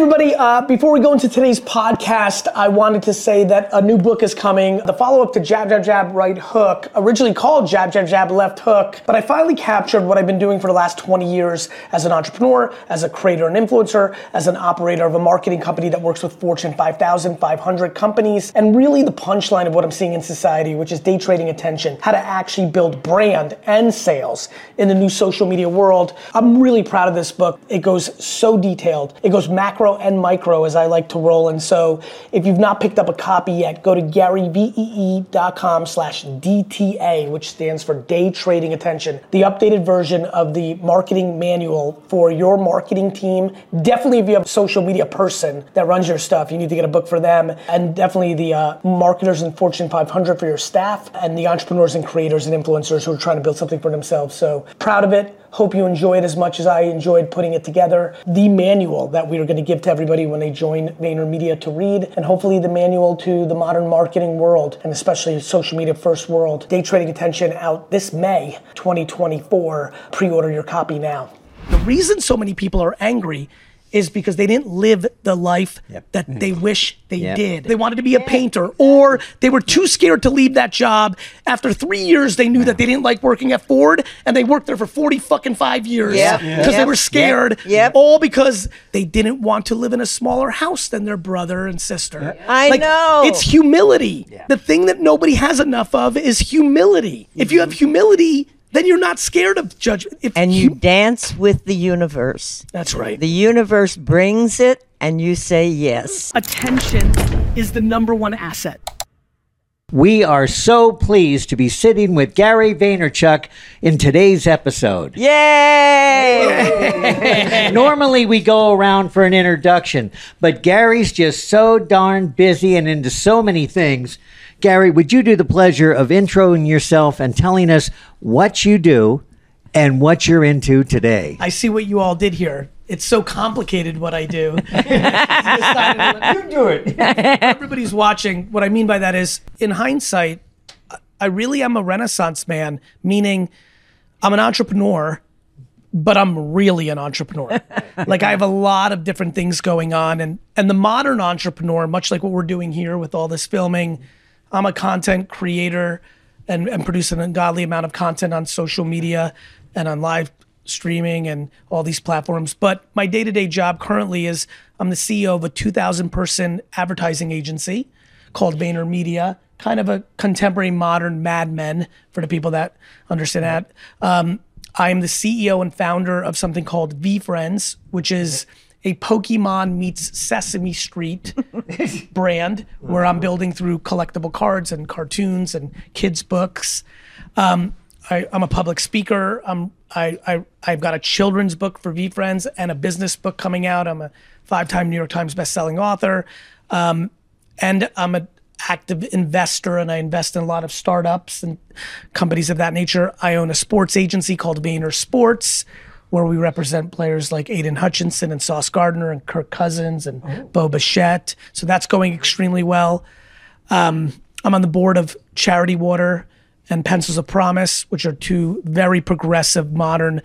everybody, before we go into today's podcast, I wanted to say that a new book is coming. The follow-up to Jab, Jab, Jab, Right Hook, originally called Jab, Jab, Jab, Left Hook, but I finally captured what I've been doing for the last 20 years as an entrepreneur, as a creator and influencer, as an operator of a marketing company that works with Fortune 5,000, 500 companies, and really the punchline of what I'm seeing in society, which is day trading attention, how to actually build brand and sales in the new social media world. I'm really proud of this book. It goes so detailed. It goes macro and micro, as I like to roll. And so if you've not picked up a copy yet, go to GaryVee.com/DTA, which stands for Day Trading Attention. The updated version of the marketing manual for your marketing team. Definitely if you have a social media person that runs your stuff, you need to get a book for them. And definitely the marketers in Fortune 500 for your staff, and the entrepreneurs and creators and influencers who are trying to build something for themselves. So proud of it. Hope you enjoy it as much as I enjoyed putting it together. The manual that we are going to give to everybody when they join VaynerMedia to read, and hopefully the manual to the modern marketing world, and especially social media first world. Day Trading Attention out this May 2024. Pre-order your copy now. The reason so many people are angry is because they didn't live the life that they wish they did. They wanted to be a painter, or they were too scared to leave that job. After 3 years, they knew that they didn't like working at Ford, and they worked there for 5 years because they were scared, all because they didn't want to live in a smaller house than their brother and sister. I know. It's humility. The thing that nobody has enough of is humility. If you have humility, then you're not scared of judgment. And you dance with the universe. That's right. The universe brings it, and you say yes. Attention is the number one asset. We are so pleased to be sitting with Gary Vaynerchuk in today's episode. Yay! Normally we go around for an introduction, but Gary's just so darn busy and into so many things. Gary, would you do the pleasure of introing yourself and telling us what you do and what you're into today? I see what you all did here. It's so complicated what I do. You do it. Everybody's watching. What I mean by that is, in hindsight, I really am a Renaissance man, meaning I'm an entrepreneur, but I'm really an entrepreneur. Like, I have a lot of different things going on. And the modern entrepreneur, much like what we're doing here with all this filming, I'm a content creator and produce an ungodly amount of content on social media and on live streaming and all these platforms. But my day-to-day job currently is I'm the CEO of a 2,000 person advertising agency called VaynerMedia, kind of a contemporary modern Mad Men for the people that understand that. I am the CEO and founder of something called VeeFriends, which is a Pokemon meets Sesame Street brand, where I'm building through collectible cards and cartoons and kids' books. I'm a public speaker. I've got a children's book for VeeFriends and a business book coming out. I'm a 5-time New York Times bestselling author. And I'm an active investor, and I invest in a lot of startups and companies of that nature. I own a sports agency called Vayner Sports, where we represent players like Aiden Hutchinson and Sauce Gardner and Kirk Cousins and Bo Bichette. So that's going extremely well. I'm on the board of Charity Water and Pencils of Promise, which are two very progressive, modern,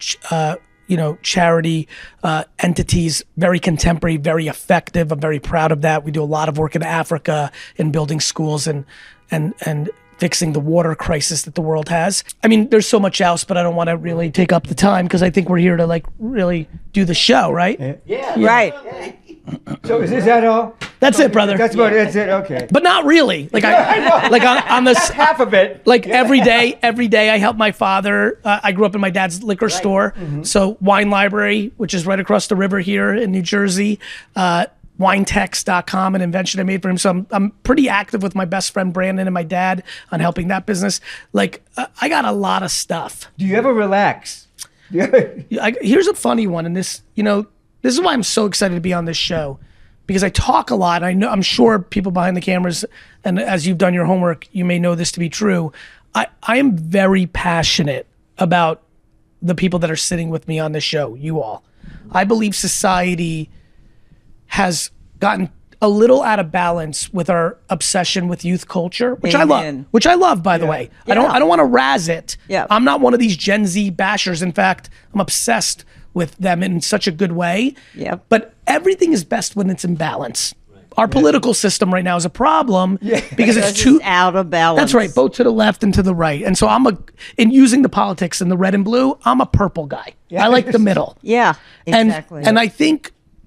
charity entities, very contemporary, very effective. I'm very proud of that. We do a lot of work in Africa in building schools and fixing the water crisis that the world has. I mean, there's so much else, but I don't want to really take up the time because I think we're here to really do the show, right? Yeah. Right. So is that all? That's it, brother. That's about it. That's it. Okay. But not really. Like on this half of it. Like every day I help my father. I grew up in my dad's liquor store, so Wine Library, which is right across the river here in New Jersey. Winetext.com, an invention I made for him. So I'm pretty active with my best friend Brandon and my dad on helping that business. Like, I got a lot of stuff. Do you ever relax? Here's a funny one, and this is why I'm so excited to be on this show, because I talk a lot. I'm sure people behind the cameras, and as you've done your homework, you may know this to be true. I am very passionate about the people that are sitting with me on this show, you all. I believe society has gotten a little out of balance with our obsession with youth culture, which I love, by the way. I don't want to razz it. Yeah. I'm not one of these Gen Z bashers. In fact, I'm obsessed with them in such a good way. Yep. But everything is best when it's in balance. Our political system right now is a problem because it's too out of balance. That's right, both to the left and to the right. And so in using the politics in the red and blue, I'm a purple guy. I like the middle. Yeah, exactly. And I think,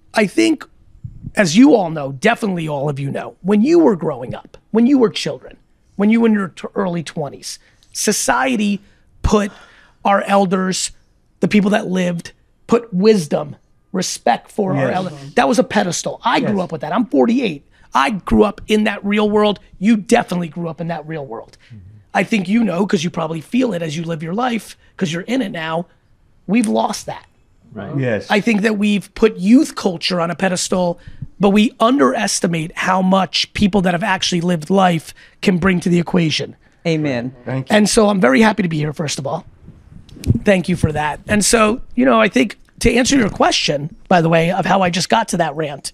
as you all know, definitely all of you know, when you were growing up, when you were children, when you were in your early 20s, society put our elders, the people that lived, put wisdom, respect for our elders. That was a pedestal. I grew up with that. I'm 48. I grew up in that real world. You definitely grew up in that real world. I think you know, because you probably feel it as you live your life, because you're in it now. We've lost that. Right. Yes. I think that we've put youth culture on a pedestal, but we underestimate how much people that have actually lived life can bring to the equation. Amen. Thank you. And so I'm very happy to be here, first of all. Thank you for that. And so, I think to answer your question, by the way, of how I just got to that rant,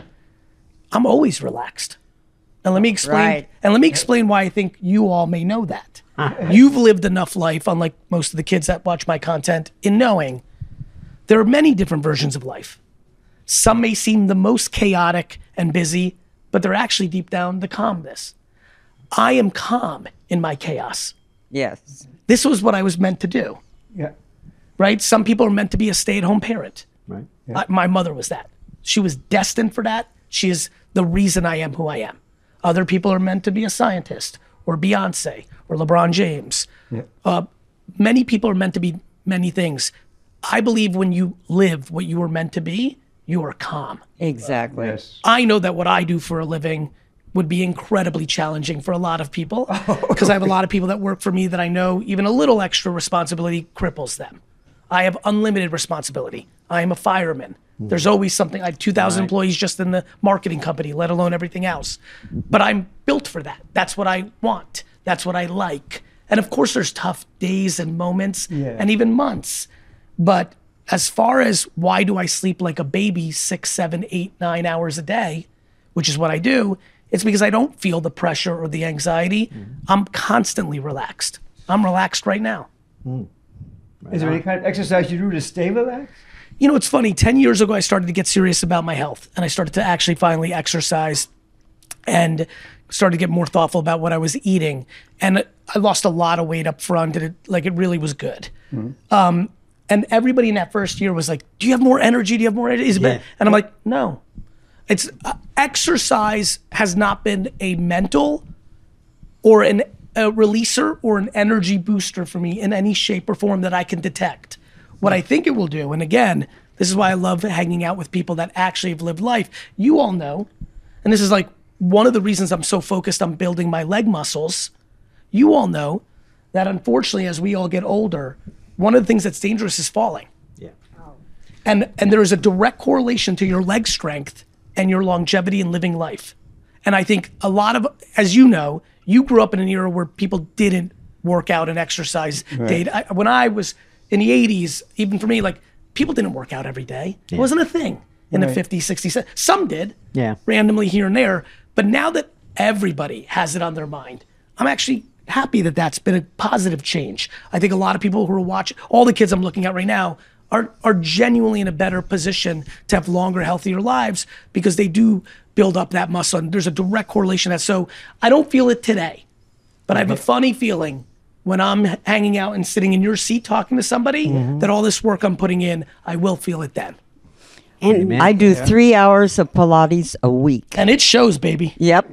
I'm always relaxed. And let me explain. Right. And let me explain why I think you all may know that. You've lived enough life, unlike most of the kids that watch my content, in knowing there are many different versions of life. Some may seem the most chaotic and busy, but they're actually deep down the calmness. I am calm in my chaos. Yes. This was what I was meant to do. Yeah. Right? Some people are meant to be a stay-at-home parent. Right. My mother was that. She was destined for that. She is the reason I am who I am. Other people are meant to be a scientist or Beyonce or LeBron James. Many people are meant to be many things. I believe when you live what you were meant to be, you are calm. Exactly. Yes. I know that what I do for a living would be incredibly challenging for a lot of people because I have a lot of people that work for me that I know even a little extra responsibility cripples them. I have unlimited responsibility. I am a fireman. There's always something. I have 2,000 employees just in the marketing company, let alone everything else. But I'm built for that. That's what I want. That's what I like. And of course, there's tough days and moments and even months. But as far as why do I sleep like a baby 6, 7, 8, 9 hours a day, which is what I do, it's because I don't feel the pressure or the anxiety. I'm constantly relaxed. I'm relaxed right now. Is there any kind of exercise you do to stay relaxed? It's funny. 10 years ago, I started to get serious about my health, and I started to actually finally exercise and started to get more thoughtful about what I was eating. And I lost a lot of weight up front, and it really was good. And everybody in that first year was like, do you have more energy? Do you have more energy? And I'm like, no. It's exercise has not been a mental or a releaser or an energy booster for me in any shape or form that I can detect. What I think it will do, and again, this is why I love hanging out with people that actually have lived life. You all know, and this is like one of the reasons I'm so focused on building my leg muscles. You all know that unfortunately, as we all get older, one of the things that's dangerous is falling. Yeah. And there is a direct correlation to your leg strength and your longevity in living life. And I think a lot of, as you know, you grew up in an era where people didn't work out and exercise. When I was in the 80s, even for me, people didn't work out every day. It wasn't a thing in the 50s, 60s. Some did, randomly here and there. But now that everybody has it on their mind, I'm actually happy that that's been a positive change. I think a lot of people who are watching, all the kids I'm looking at right now, are genuinely in a better position to have longer, healthier lives because they do build up that muscle. And there's a direct correlation. So I don't feel it today, but I have a funny feeling when I'm hanging out and sitting in your seat talking to somebody that all this work I'm putting in, I will feel it then. And I do 3 hours of Pilates a week. And it shows, baby. Yep.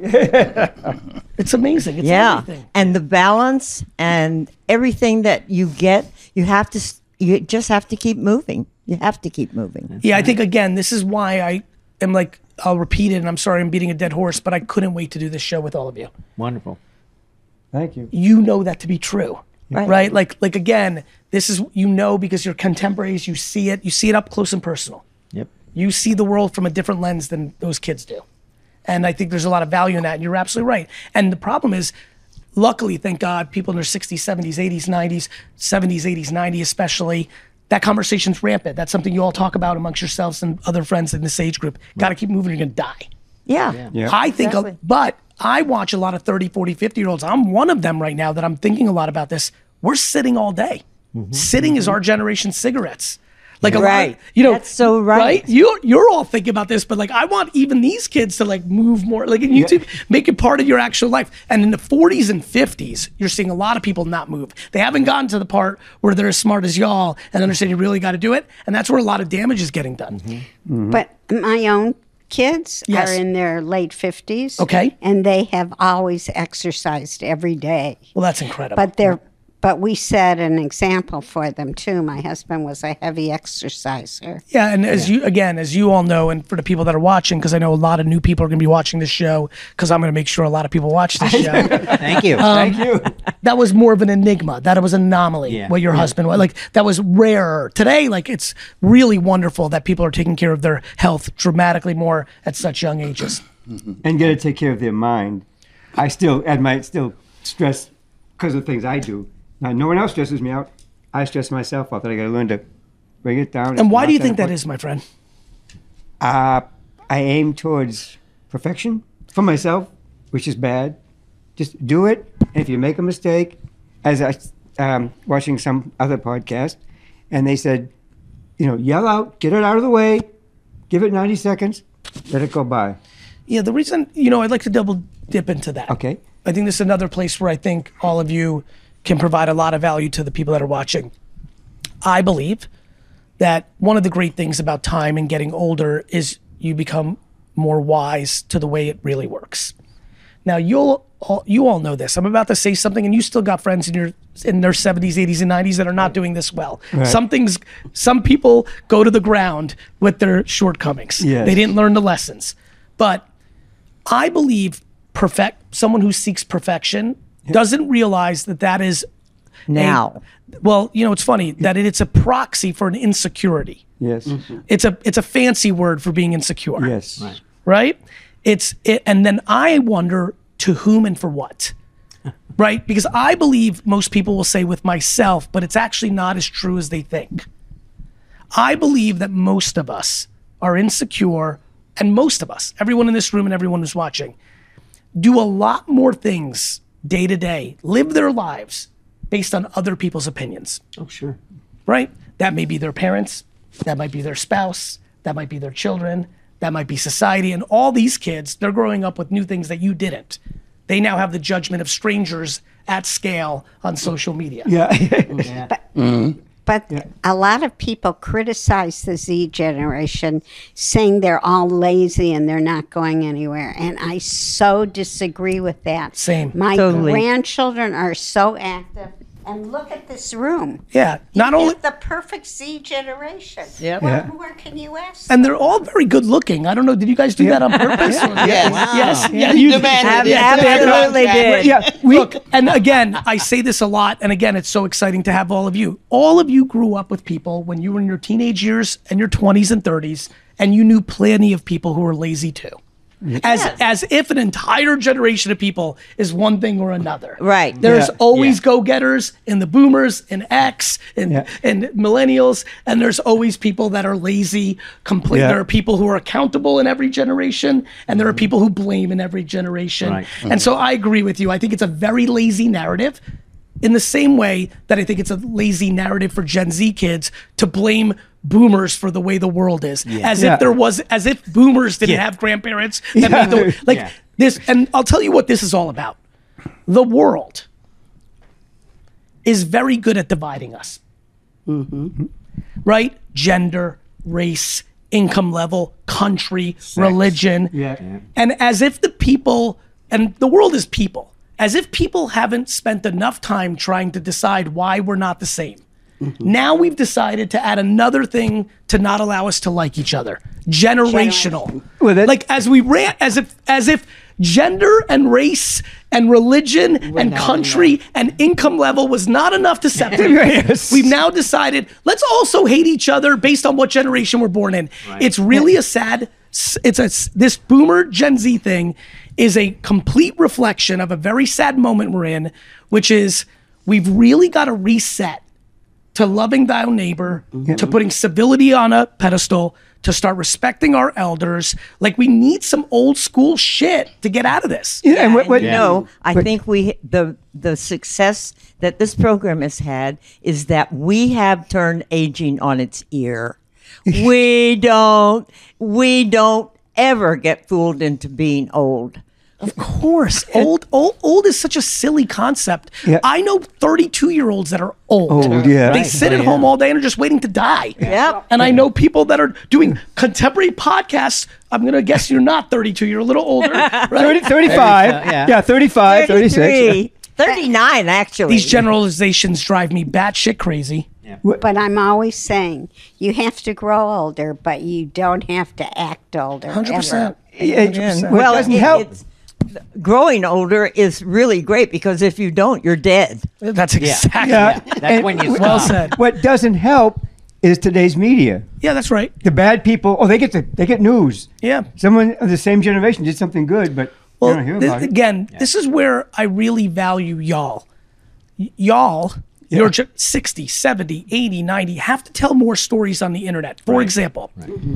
It's amazing. It's everything. And the balance and everything that you get, you just have to keep moving. You have to keep moving. Yeah, I think, again, this is why I am I'll repeat it, and I'm sorry I'm beating a dead horse, but I couldn't wait to do this show with all of you. Wonderful. Thank you. You know that to be true, Right. right? Like again, this is, because you're contemporaries, you see it up close and personal. Yep. You see the world from a different lens than those kids do. And I think there's a lot of value in that, and you're absolutely right. And the problem is, luckily, thank God, people in their 60s, 70s, 80s, 90s, 70s, 80s, 90s especially, that conversation's rampant. That's something you all talk about amongst yourselves and other friends in this age group. Got to keep moving, you're going to die. Yeah. I think, Exactly. but I watch a lot of 30, 40, 50-year-olds. I'm one of them right now that I'm thinking a lot about this. We're sitting all day. Sitting is our generation's cigarettes. Like a Right. lot, you know, That's so right. You're all thinking about this, but like I want even these kids to like move more, like in YouTube, make it part of your actual life. And in the 40s and 50s, you're seeing a lot of people not move. They haven't gotten to the part where they're as smart as y'all and understand you really got to do it. And that's where a lot of damage is getting done. But my own kids Yes. are in their late 50s. Okay. And they have always exercised every day. Well, that's incredible. But we set an example for them too. My husband was a heavy exerciser. Yeah, and as you all know, and for the people that are watching, because I know a lot of new people are going to be watching this show, because I'm going to make sure a lot of people watch this show. Thank you. Thank you. That was more of an enigma. That was an anomaly. Yeah. What your husband was like. That was rarer. Today, like it's really wonderful that people are taking care of their health dramatically more at such young ages. And got to take care of their mind. I still stress because of things I do. Now, no one else stresses me out. I stress myself out. That I got to learn to bring it down. And why do you think that is, my friend? I aim towards perfection for myself, which is bad. Just do it. And if you make a mistake, as I watching some other podcast, and they said, yell out, get it out of the way, give it 90 seconds, let it go by. Yeah, the reason, I'd like to double dip into that. Okay. I think this is another place where I think all of you can provide a lot of value to the people that are watching. I believe that one of the great things about time and getting older is you become more wise to the way it really works. Now, you all know this. I'm about to say something, and you still got friends in their 70s, 80s, and 90s that are not doing this well. Right. Some people go to the ground with their shortcomings. Yes. They didn't learn the lessons. But I believe someone who seeks perfection doesn't realize that is Now. it's funny that it's a proxy for an insecurity. Yes. It's a fancy word for being insecure. Yes. Right? And then I wonder to whom and for what. Right? Because I believe most people will say with myself, but it's actually not as true as they think. I believe that most of us are insecure, and most of us, everyone in this room and everyone who's watching, do a lot more things day to day, live their lives based on other people's opinions. Oh, sure. Right? That may be their parents, that might be their spouse, that might be their children, that might be society. And all these kids, they're growing up with new things that you didn't. They now have the judgment of strangers at scale on social media. Yeah. But a lot of people criticize the Z generation, saying they're all lazy and they're not going anywhere. And I so disagree with that. Same. My Totally. grandchildren are so active. And look at this room. Yeah. Not only, It's the perfect Z generation. Yep. What more can you ask? and they're all very good looking. I don't know, did you guys do that on purpose? Yes. Yes. Yeah, you Demanded. Absolutely did. Yeah. Look, and again, I say this a lot, and again, it's so exciting to have all of you. All of you grew up with people when you were in your teenage years and your 20s and 30s, and you knew plenty of people who were lazy too. As if an entire generation of people is one thing or another. Right. There's Yeah. always go-getters in the boomers, in X, in millennials, and there's always people that are lazy. Yeah. There are people who are accountable in every generation, and there are people who blame in every generation. Right. And so I agree with you. I think it's a very lazy narrative, in the same way that I think it's a lazy narrative for Gen Z kids to blame boomers for the way the world is, as if boomers didn't have grandparents that made the this. And I'll tell you what this is all about. The world is very good at dividing us. Right? Gender, race, income level, country, religion. And as if the people, and the world is people, as if people haven't spent enough time trying to decide why we're not the same. Now we've decided to add another thing to not allow us to like each other. Generational. Well, like as if gender and race and religion and country and income level was not enough to separate. Yes. We've now decided, let's also hate each other based on what generation we're born in. It's really this boomer Gen Z thing is a complete reflection of a very sad moment we're in, which is we've really got to reset to loving thy neighbor, to putting civility on a pedestal, to start respecting our elders. Like, we need some old school shit to get out of this. Yeah, and what, No, I think the success that this program has had is that we have turned aging on its ear. we don't ever get fooled into being old. Of course. Old is such a silly concept. Yeah. I know 32-year-olds that are old. yeah. They Right. sit at home all day and are just waiting to die. Yep. And I know people that are doing contemporary podcasts. I'm going to guess you're not 32. You're a little older. Right? 35. Yeah. 35, 36. 33, 39, actually. These generalizations drive me batshit crazy. But I'm always saying you have to grow older, but you don't have to act older. 100%. ever. Yeah, Well, it doesn't help. it's growing older is really great because if you don't, you're dead. That's exactly Yeah. That's when you well stop. said. What doesn't help is today's media. Yeah, that's right. The bad people, they get news. Yeah. Someone of the same generation did something good, but you don't hear about it. Again, this is where I really value y'all. Y'all, you're 60, 70, 80, 90, have to tell more stories on the internet. For example,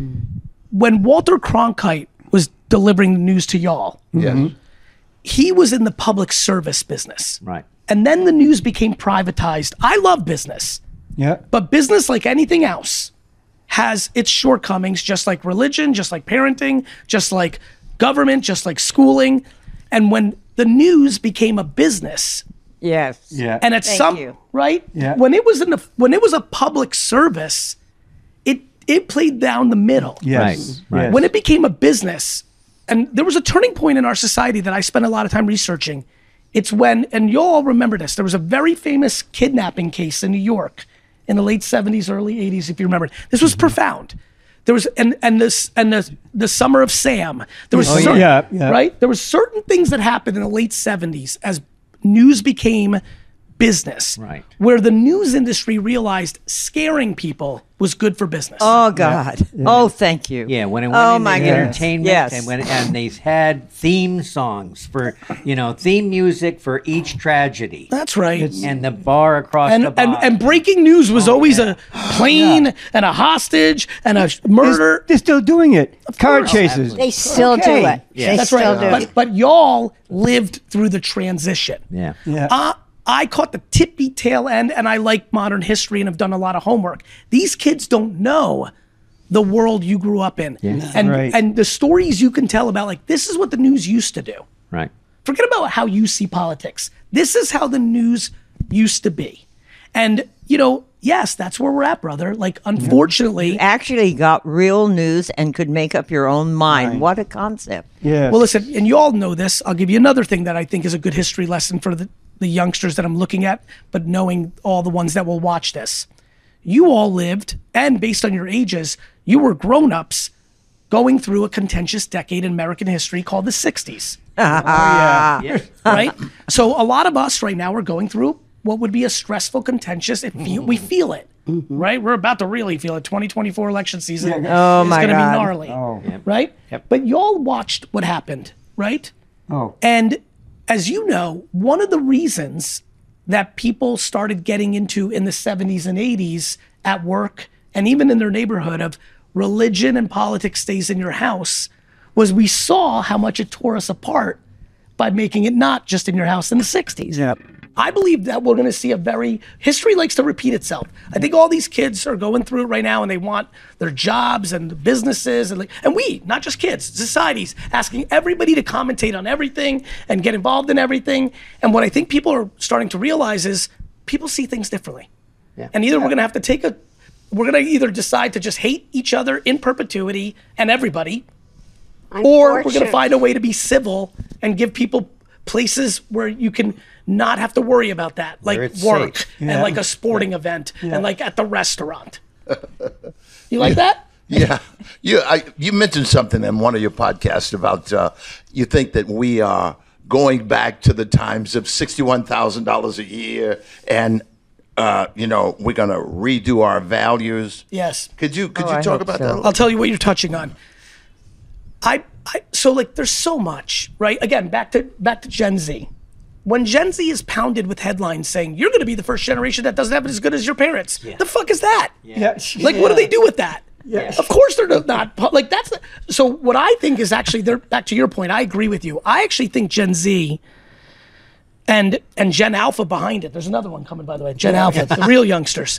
when Walter Cronkite was delivering the news to y'all, Yes. he was in the public service business. Right. And then the news became privatized. I love business, Yeah. but business, like anything else, has its shortcomings, just like religion, just like parenting, just like government, just like schooling. And when the news became a business, Yes. Yeah. and at Thank some you. right, Yeah. when it was a public service, it played down the middle. Yes. Right. Yes. When it became a business, and there was a turning point in our society that I spent a lot of time researching. It's when, and you'll all remember this, there was a very famous kidnapping case in New York in the late 70s, early 80s, if you remember. This was profound. There was, and the Summer of Sam. There was certain, yeah. right? There was certain things that happened in the late 70s as news became business. Right. Where the news industry realized scaring people was good for business. Oh, God. Oh, thank you. Yeah, when it went Oh, into my goodness. entertainment, Yes. and they had theme songs for theme music for each tragedy, That's right. and the bar across the bottom. And breaking news was always a plane and a hostage and a murder. They're still doing it. Car course. chases. They still do Okay. it. Yeah. They That's still right. do. But y'all lived through the transition. yeah. Yeah. I caught the tippy tail end, and I like modern history and have done a lot of homework. These kids don't know the world you grew up in, and Right. and the stories you can tell about. Like, this is what the news used to do. Right. Forget about how you see politics. This is how the news used to be. And, yes, that's where we're at, brother. Like, unfortunately, Actually got real news and could make up your own mind. What a concept. Yeah. well, listen, and you all know this. I'll give you another thing that I think is a good history lesson for the youngsters that I'm looking at, but knowing all the ones that will watch this. You all lived, and based on your ages, you were grown-ups going through a contentious decade in American history called the 60s. Right? So a lot of us right now are going through what would be a stressful, contentious, we feel it, right? We're about to really feel it. 2024 election season Oh, is my going to be God. gnarly, right? Yep. But y'all watched what happened, right? Oh. And as you know, one of the reasons that people started getting into in the 70s and 80s at work and even in their neighborhood of religion and politics stays in your house was we saw how much it tore us apart by making it not just in your house in the 60s. Yeah. I believe that we're going to see history likes to repeat itself. I think all these kids are going through it right now and they want their jobs and the businesses and we, not just kids, societies, asking everybody to commentate on everything and get involved in everything. And what I think people are starting to realize is people see things differently. Yeah. And either we're going to have to we're going to either decide to just hate each other in perpetuity and everybody, or we're going to find a way to be civil and give people places where you can not have to worry about that, like Where it's work safe. and like a sporting event and like at the restaurant. You like that? Yeah, you mentioned something in one of your podcasts about you think that we are going back to the times of $61,000 a year, and we're going to redo our values. Yes. Could you I talk hope about so. that? A little? I'll tell you what you're touching on. So like there's so much, right? Again, back to Gen Z. When Gen Z is pounded with headlines saying you're going to be the first generation that doesn't have it as good as your parents, the fuck is that? Yeah. Like, what do they do with that? Of course they're not. Like that's so. What I think is actually, they're back to your point. I agree with you. I actually think Gen Z and Gen Alpha behind it. There's another one coming, by the way. Gen Alpha, the real youngsters.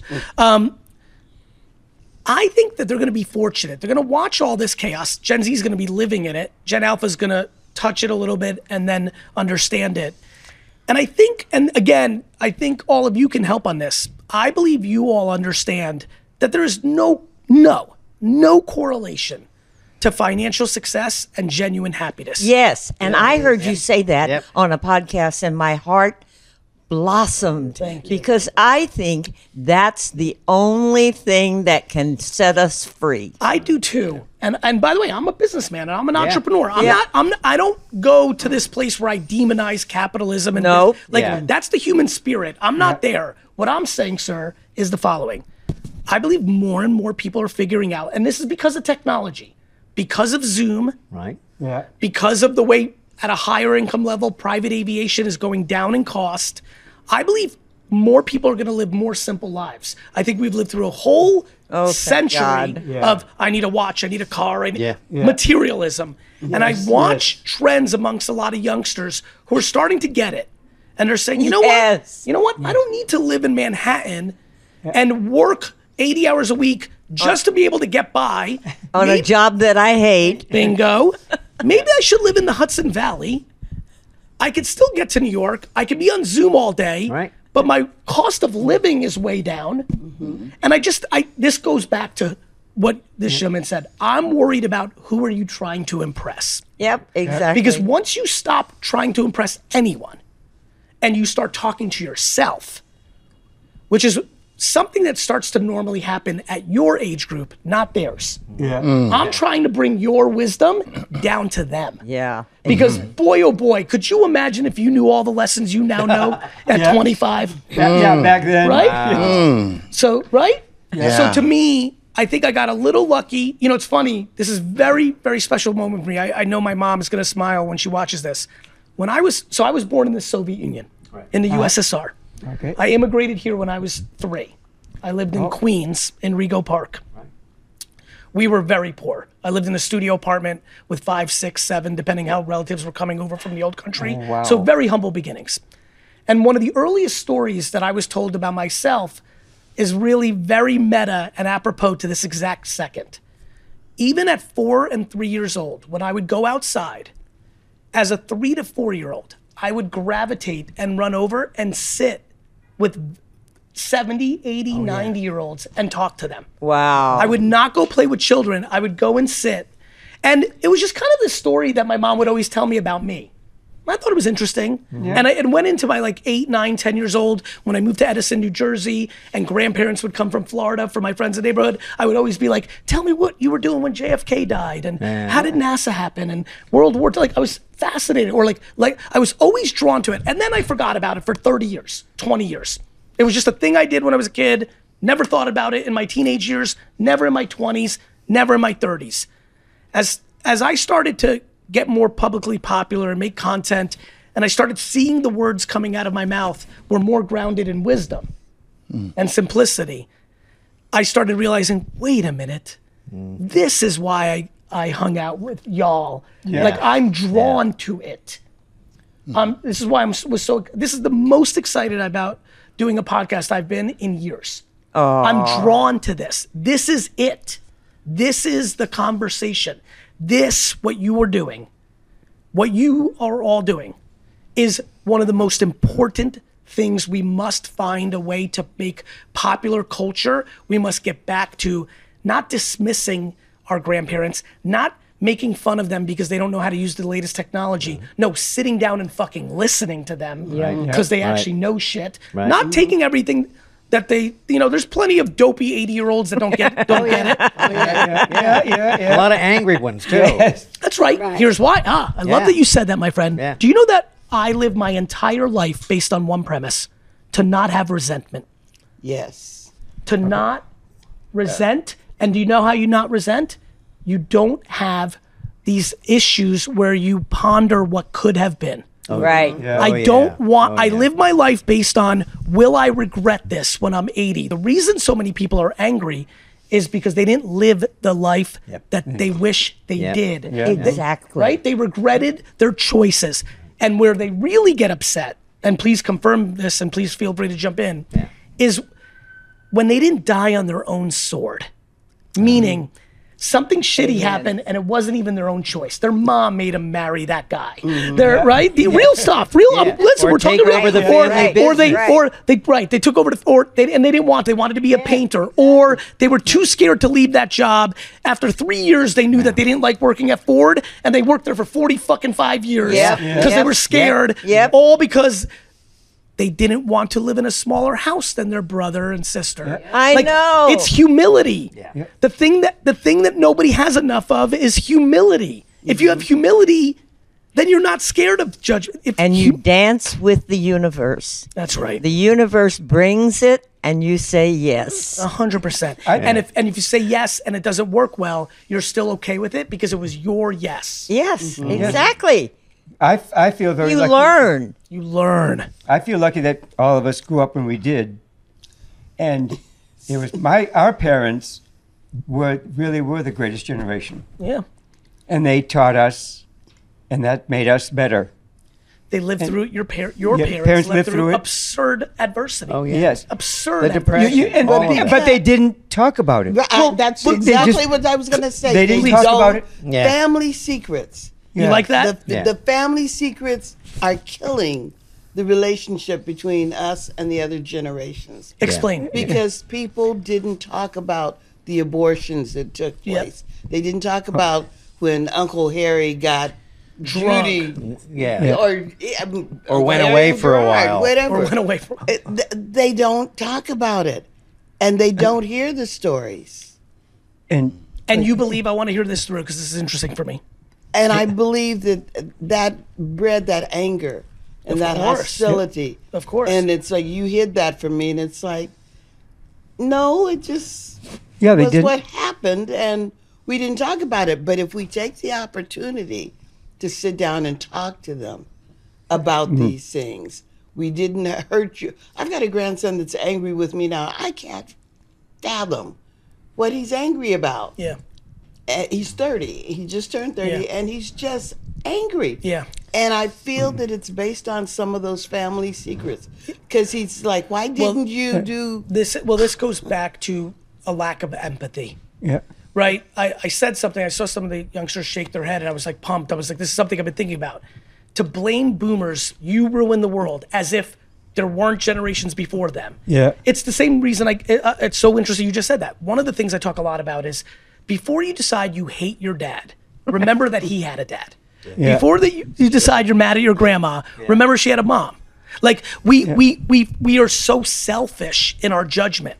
I think that they're going to be fortunate. They're going to watch all this chaos. Gen Z is going to be living in it. Gen Alpha is going to touch it a little bit and then understand it. And I think, and again, I think all of you can help on this. I believe you all understand that there is no correlation to financial success and genuine happiness. Yes, and I heard you say that on a podcast, and my heart blossomed. Thank you. Because I think that's the only thing that can set us free. I do too. And by the way, I'm a businessman and I'm an entrepreneur. I don't go to this place where I demonize capitalism and Nope. that's the human spirit. I'm not there. What I'm saying, sir, is the following. I believe more and more people are figuring out, and this is because of technology, because of Zoom, Right. Yeah. because of the way at a higher income level, private aviation is going down in cost. I believe more people are going to live more simple lives. I think we've lived through a whole thank century God. of I need a watch, I need a car, Yeah. materialism. And I watch trends amongst a lot of youngsters who are starting to get it. And they're saying, you know Yes. what? You know what? I don't need to live in Manhattan and work 80 hours a week just to be able to get by. On a job that I hate. Bingo. Maybe I should live in the Hudson Valley. I could still get to New York. I could be on Zoom all day. Right. But my cost of living is way down. And this goes back to what this gentleman said. I'm worried about who are you trying to impress. Yep, exactly. Because once you stop trying to impress anyone and you start talking to yourself, which is something that starts to normally happen at your age group, not theirs. Yeah. I'm trying to bring your wisdom down to them. Yeah. Because boy, oh boy, could you imagine if you knew all the lessons you now know at 25? Yeah, back then. Right? Yeah. So, right? Yeah. So to me, I think I got a little lucky. You know, it's funny. This is very, very special moment for me. I know my mom is going to smile when she watches this. I was born in the Soviet Union, in the USSR. Okay. I immigrated here when I was 3. I lived in Queens in Rego Park. We were very poor. I lived in a studio apartment with 5, 6, 7, depending how relatives were coming over from the old country. Oh, wow. So very humble beginnings. And one of the earliest stories that I was told about myself is really very meta and apropos to this exact second. Even at 4 and 3 years old, when I would go outside, as a 3 to 4-year-old, I would gravitate and run over and sit with 70, 80, 90-year-olds and talk to them. Wow. I would not go play with children. I would go and sit. And it was just kind of this story that my mom would always tell me about me. I thought it was interesting. And it went into my 8, 9, 10 years old when I moved to Edison, New Jersey, and grandparents would come from Florida for my friends in the neighborhood. I would always be like, tell me what you were doing when JFK died, and how did NASA happen, and World War II. I was fascinated, or like I was always drawn to it. And then I forgot about it for 30 years, 20 years. It was just a thing I did when I was a kid, never thought about it in my teenage years, never in my 20s, never in my 30s. As I started to get more publicly popular and make content, and I started seeing the words coming out of my mouth were more grounded in wisdom and simplicity, I started realizing, wait a minute, this is why I hung out with y'all. Like I'm drawn to it. This is why this is the most excited about doing a podcast I've been in years. I'm drawn to this. This is it. This is the conversation. What you are doing, what you are all doing, is one of the most important things. We must find a way to make popular culture. We must get back to not dismissing our grandparents, not making fun of them because they don't know how to use the latest technology. No, sitting down and fucking listening to them because they actually know shit. Right. Not taking everything that they, there's plenty of dopey 80-year-olds that don't get it. A lot of angry ones too. That's right. Here's why. I love that you said that, my friend. Yeah. Do you know that I live my entire life based on one premise: to not have resentment, Yes. to not resent. And do you know how you not resent? You don't have these issues where you ponder what could have been. Right. I don't want, I live my life based on, will I regret this when I'm 80? The reason so many people are angry is because they didn't live the life that they wish they did. Exactly. Right? They regretted their choices. And where they really get upset, and please confirm this and please feel free to jump in, is when they didn't die on their own sword. Meaning, something shitty happened and it wasn't even their own choice. Their mom made them marry that guy. Right? The real stuff. Listen, Or we're talking take over the family business. they took over and they didn't want. They wanted to be a painter, or they were too scared to leave that job. After 3 years, they knew that they didn't like working at Ford, and they worked there for 5 years because they were scared. All because they didn't want to live in a smaller house than their brother and sister. I know. It's humility. The thing that nobody has enough of is humility. If you have humility, then you're not scared of judgment. And you dance with the universe. That's right. The universe brings it, and you say yes. 100%. And if you say yes and it doesn't work well, you're still okay with it because it was your yes. Yes, exactly. I feel very You lucky. learn. You learn. I feel lucky that all of us grew up when we did, and it was our parents were the greatest generation, Yeah. and they taught us, and that made us better. They lived through your parents parents lived lived through it. absurd adversity. Oh, yeah. Yes, Absurd The adversity. depression. but they didn't talk about it. That's they exactly just- what I was going to say. they didn't talk don't- about it. Yeah. Family secrets. You like that? The family secrets are killing the relationship between us and the other generations. Explain. Because people didn't talk about the abortions that took place. They didn't talk about when Uncle Harry got Drunk. Judy, Yeah. or went Harry away for a Gerard, while. whatever. Or went away from They don't talk about it, and they don't hear the stories. And And you believe, I want to hear this through because this is interesting for me. And I believe that bred that anger and that course. hostility. Of course. And it's like you hid that from me, and it's like, no, it just they was didn't. what happened, and we didn't talk about it. But if we take the opportunity to sit down and talk to them about these things, we didn't hurt you. I've got a grandson that's angry with me now. I can't fathom what he's angry about. Yeah. He's 30. He just turned 30, and he's just angry. Yeah. And I feel that it's based on some of those family secrets. Because he's like, why didn't you do... This goes back to a lack of empathy. Yeah. Right? I said something. I saw some of the youngsters shake their head, and I was like pumped. I was like, this is something I've been thinking about. To blame boomers, you ruin the world, as if there weren't generations before them. Yeah. It's the same reason it's so interesting you just said that. One of the things I talk a lot about is before you decide you hate your dad, remember that he had a dad. Yeah. Before that you decide you're mad at your grandma, remember she had a mom. Like we are so selfish in our judgment.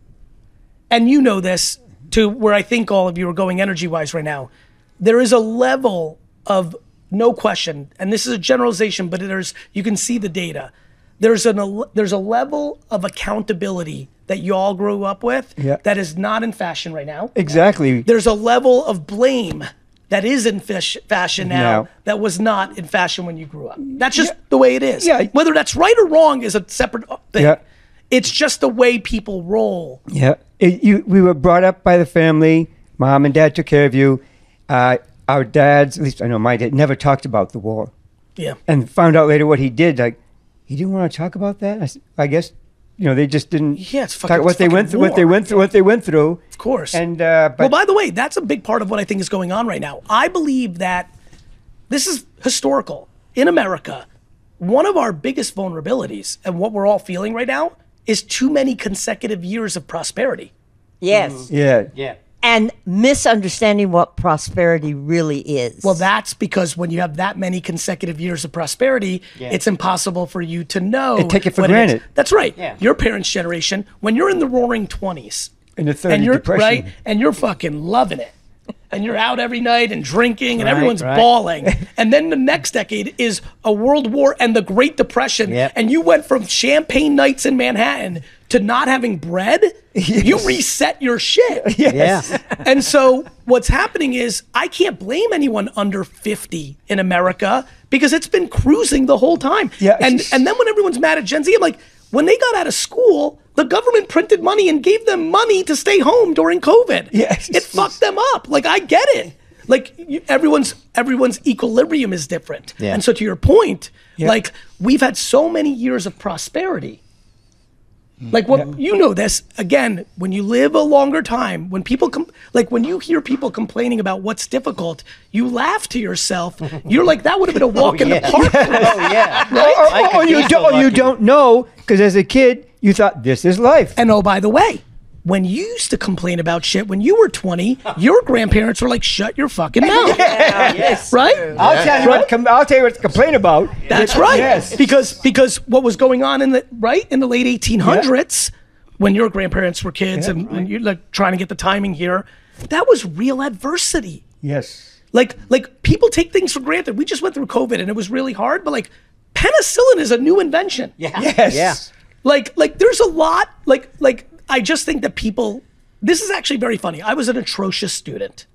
And you know this to where I think all of you are going energy-wise right now. There is a level of, no question, and this is a generalization, but you can see the data. There's a level of accountability that you all grew up with that is not in fashion right now. Exactly. There's a level of blame that is in fashion now that was not in fashion when you grew up. That's just the way it is. Yeah. Whether that's right or wrong is a separate thing. Yeah. It's just the way people roll. Yeah. We were brought up by the family. Mom and dad took care of you. Our dads, at least I know my dad, never talked about the war. Yeah. And found out later what he did. Like, he didn't want to talk about that. I guess, they just didn't Yeah, it's talk fucking, what they went through. war. What they went through. Of course. And well, by the way, that's a big part of what I think is going on right now. I believe that this is historical. In America, one of our biggest vulnerabilities and what we're all feeling right now is too many consecutive years of prosperity. Yes. yeah. And misunderstanding what prosperity really is. Well, that's because when you have that many consecutive years of prosperity, it's impossible for you to know. They take it for what is. granted. That's right. Your parents' generation, when you're in the roaring 20s, In the 30 and you're depression. right, and you're fucking loving it, and you're out every night and drinking, and everyone's right. bawling, and then the next decade is a world war and the Great Depression, and you went from champagne nights in Manhattan to not having bread. You reset your shit. Yeah. And so what's happening is I can't blame anyone under 50 in America because it's been cruising the whole time. Yeah. And then when everyone's mad at Gen Z, I'm like, when they got out of school, the government printed money and gave them money to stay home during COVID. Yes. It fucked them up. Like, I get it. Like, everyone's equilibrium is different. Yeah. And so to your point, like, we've had so many years of prosperity. Like, what you know this, again, when you live a longer time, when people when you hear people complaining about what's difficult, you laugh to yourself. You're like, that would have been a walk in the park. Oh yeah. Or you don't know, because as a kid, you thought this is life. And oh, by the way, when you used to complain about shit when you were 20, your grandparents were like, shut your fucking mouth. Yes. Right? I'll tell you what to complain about. That's right. Yes. Because what was going on in the late 1800s, when your grandparents were kids, and you're like trying to get the timing here, that was real adversity. Yes. Like people take things for granted. We just went through COVID and it was really hard, but like penicillin is a new invention. Yes. Yeah. Like there's a lot like I just think that people. This is actually very funny. I was an atrocious student,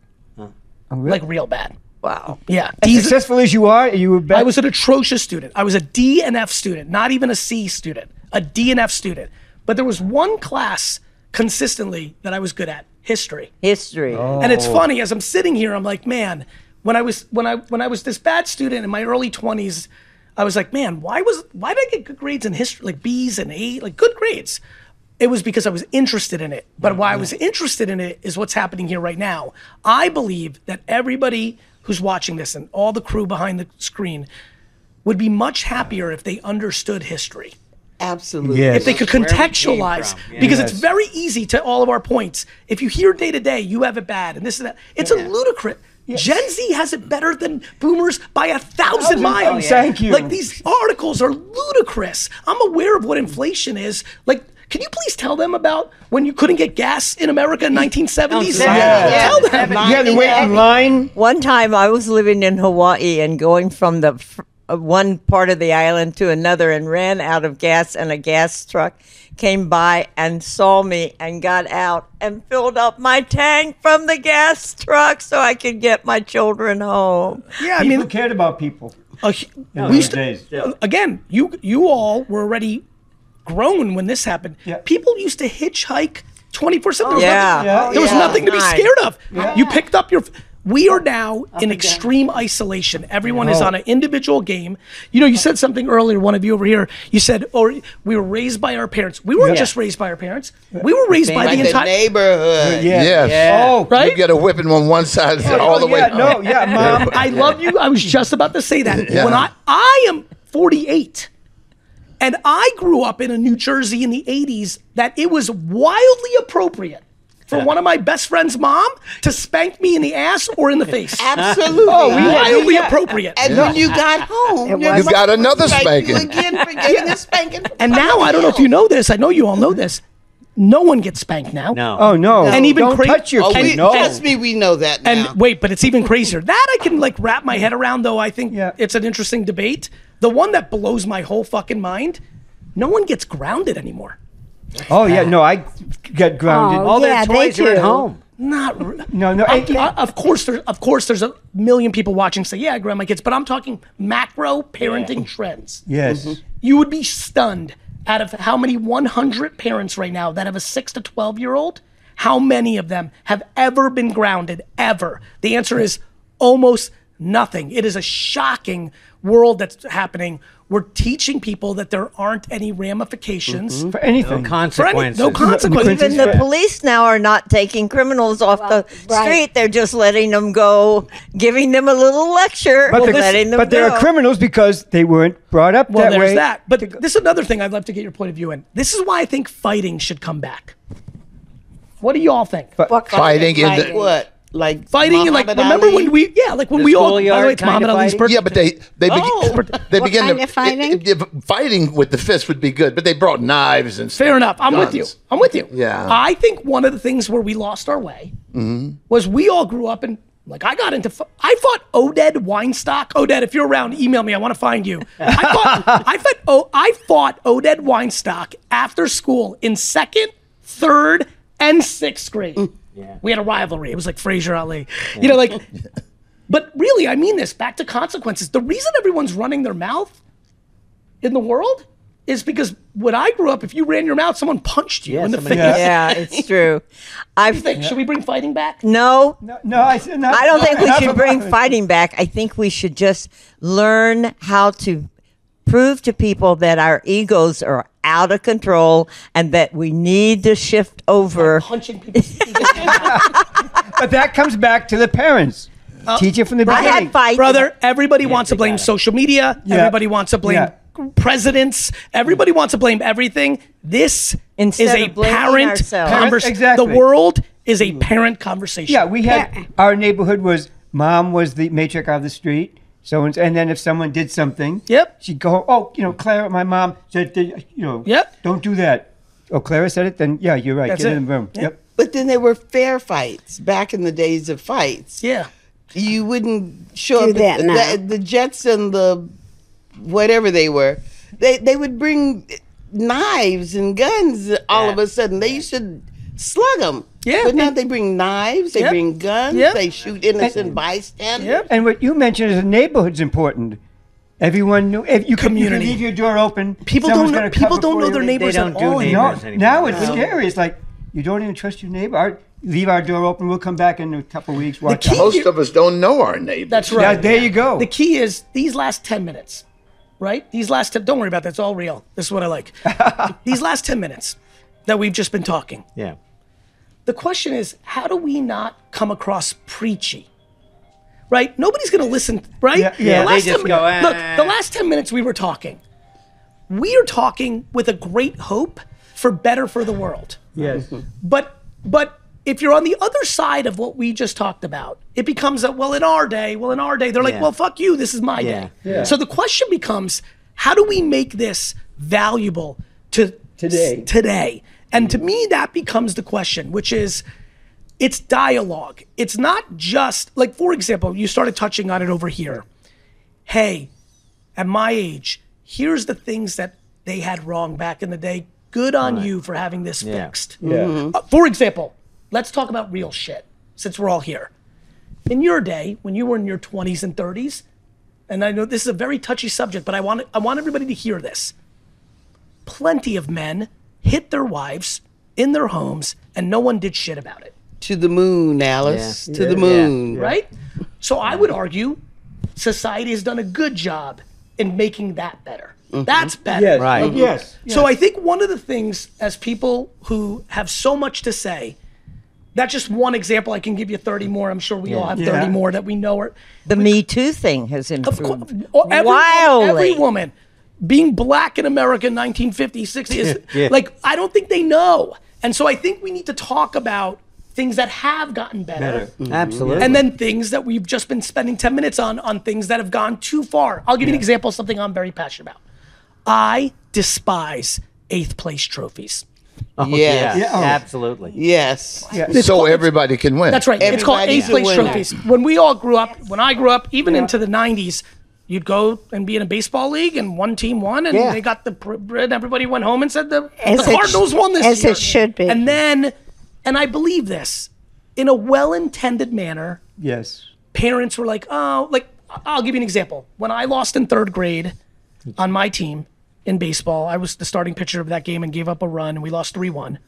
like real bad. Wow. Yeah, As successful as you are, you were I was an atrocious student. I was a D and F student, not even a C student, a D and F student. But there was one class consistently that I was good at: history. History. And it's funny, as I'm sitting here, I'm like, man, when I was this bad student in my early 20s, I was like, man, why did I get good grades in history, like B's and A, like good grades? It was because I was interested in it. But why I was interested in it is what's happening here right now. I believe that everybody who's watching this and all the crew behind the screen would be much happier if they understood history. Absolutely. Yes. If they could contextualize, because it's very easy to all of our points. If you hear day to day, you have it bad and this and that. It's a ludicrous. Gen Z has it better than boomers by 1,000 miles. Thank you. Like, these articles are ludicrous. I'm aware of what inflation is. Like, can you please tell them about when you couldn't get gas in America in 1970s? Tell them. You had to wait in line. One time I was living in Hawaii and going from the one part of the island to another and ran out of gas, and a gas truck came by and saw me and got out and filled up my tank from the gas truck so I could get my children home. Yeah, I People mean, cared about people. we used to, again, you all were already grown when this happened. Yeah. People used to hitchhike 24/7. Yeah. There was nothing to be Nice. scared of. You picked up your. We are now in extreme isolation. Everyone is on an individual game. You know, you said something earlier, one of you over here, you said, or we were raised by our parents. We weren't just raised by our parents. We were raised by Like the the entire neighborhood. Yes. Oh, right? You get a whipping on one side all the way. No, Mom. I love you. I was just about to say that. Yeah. When I am 48, and I grew up in a New Jersey in the 80s that it was wildly appropriate for one of my best friend's mom to spank me in the ass or in the face. Absolutely. Wildly appropriate. And when you got home, your You got mother another would spank you spanking. again for getting a spanking. from And now, I don't know if you know this, I know you all know this, no one gets spanked now. No. Oh, no. And even don't touch your Oh, kid. we, No. trust me, we know that now. And wait, but it's even crazier. That I can like wrap my head around, though I think Yeah. it's an interesting debate. The one that blows my whole fucking mind, no one gets grounded anymore. Oh, yeah. No, I get grounded. Oh, All yeah, their toys they are at do. home. Not No, no. Of course, there's a million people watching say, yeah, I ground my kids, but I'm talking macro parenting trends. Yes. You would be stunned out of how many 100 parents right now that have a 6 to 12-year-old, how many of them have ever been grounded, ever? The answer is almost nothing. It is a shocking world that's happening. We're teaching people that there aren't any ramifications. For anything. No consequences. No consequences. Even the police now are not taking criminals off the right. street. They're just letting them go, giving them a little lecture, But, letting them but go. they are criminals because they weren't brought up Well, that there's way. that. But this is another thing I'd love to get your point of view in. This is why I think fighting should come back. What do you all think? Fighting in like the. what? Like Fighting and like, Muhammad remember Ali? when we, yeah, like when we all, by the schoolyard way, it's kind of Muhammad Ali's fighting? birthday. Yeah, but they Oh. they What begin kind to of fighting? fighting with the fist would be good, but they brought knives and Fair enough. I'm with you. guns. I'm with you. Yeah. I think one of the things where we lost our way was we all grew up and like I got into. I fought Oded Weinstock. Oded, if you're around, email me. I want to find you. I fought Oded Weinstock after school in 2nd, 3rd, and 6th grade. We had a rivalry. It was like Fraser Ali. You know, like. But really, I mean this. Back to consequences. The reason everyone's running their mouth in the world is because when I grew up, if you ran your mouth, someone punched you in the face. Yeah, it's true. What do you think? Should we bring fighting back? No, No, I said not. I don't think we enough should of bring violence. fighting back. I think we should just learn how to prove to people that our egos are out of control and that we need to shift over. Punching people. But that comes back to the parents. Teach it from the I beginning. had fights. Brother, everybody wants to blame social media. Yeah. Everybody wants to blame Yeah. presidents. Everybody wants to blame everything. This Instead is a of blaming parent ourselves. conversation. Exactly. The world is a parent conversation. Yeah, we had our neighborhood was mom was the matriarch of the street. So and then if someone did something, Yep. she'd go, oh, Clara, my mom said, Yep. don't do that. Oh, Clara said it. Then yeah, you're right. That's Get it. in the room. Yeah. Yep. But then there were fair fights back in the days of fights. Yeah. You wouldn't show Do up that at now. the Jets and the whatever they were. They would bring knives and guns all of a sudden. They used to slug them. Yeah. But now they bring knives, they Yep. bring guns, Yep. they shoot innocent bystanders. Yep. And what you mentioned is the neighborhood's important. Everyone knew if you could Community. leave your door open. People someone's don't know. gonna People cover don't for know you. their neighbors don't at do all. neighbors anymore. anymore. Now it's scary. It's like you don't even trust your neighbor. Leave our door open. We'll come back in a couple of weeks. Watch key- out. Most of us don't know our neighbors. That's Yeah, right. there you go. The key is these last 10 minutes, right? These last 10, don't worry about that. It's all real. This is what I like. These last 10 minutes that we've just been talking. Yeah. The question is, how do we not come across preachy? Right? Nobody's going to listen, right? Yeah, yeah. The last They just 10 go, Look, the last 10 minutes we were talking, we are talking with a great hope for better for the world. Yes. But if you're on the other side of what we just talked about, it becomes a, well, in our day, they're like, Yeah. well, fuck you, this is my Yeah. day. Yeah. So the question becomes, how do we make this valuable to today? And to me, that becomes the question, which is, it's dialogue. It's not just, like, for example, you started touching on it over here. Hey, at my age, here's the things that they had wrong back in the day. Good on you for having this fixed. For example, let's talk about real shit, since we're all here. In your day, when you were in your 20s and 30s, and I know this is a very touchy subject, but I want everybody to hear this. Plenty of men hit their wives in their homes, and no one did shit about it, To the moon, Alice. Yeah. To the moon. right? So I would argue society has done a good job in making that better. That's better. Yes. Right. Yes. So I think one of the things, as people who have so much to say, that's just one example. I can give you 30 more. I'm sure we all have 30 Yeah. more that we know are. The Me Too thing has Of course, improved every wildly. woman being black in America in 1950, 60 is Yeah. like, I don't think they know. And so I think we need to talk about things that have gotten better. Absolutely. And then things that we've just been spending 10 minutes on things that have gone too far. I'll give you an example of something I'm very passionate about. I despise 8th place trophies. Yes. Yeah, oh. absolutely. Yes. So everybody can win. That's right. It's called Everybody's 8th place a winner. trophies. When I grew up, even into the 90s, you'd go and be in a baseball league, and one team won, and Yeah. they got the bread. Everybody went home and said the As it Cardinals won this as year. it should be. And then, and I believe this, in a well-intended manner, Yes. parents were like, oh, like, I'll give you an example. When I lost in 3rd grade on my team in baseball, I was the starting pitcher of that game and gave up a run, and we lost 3-1.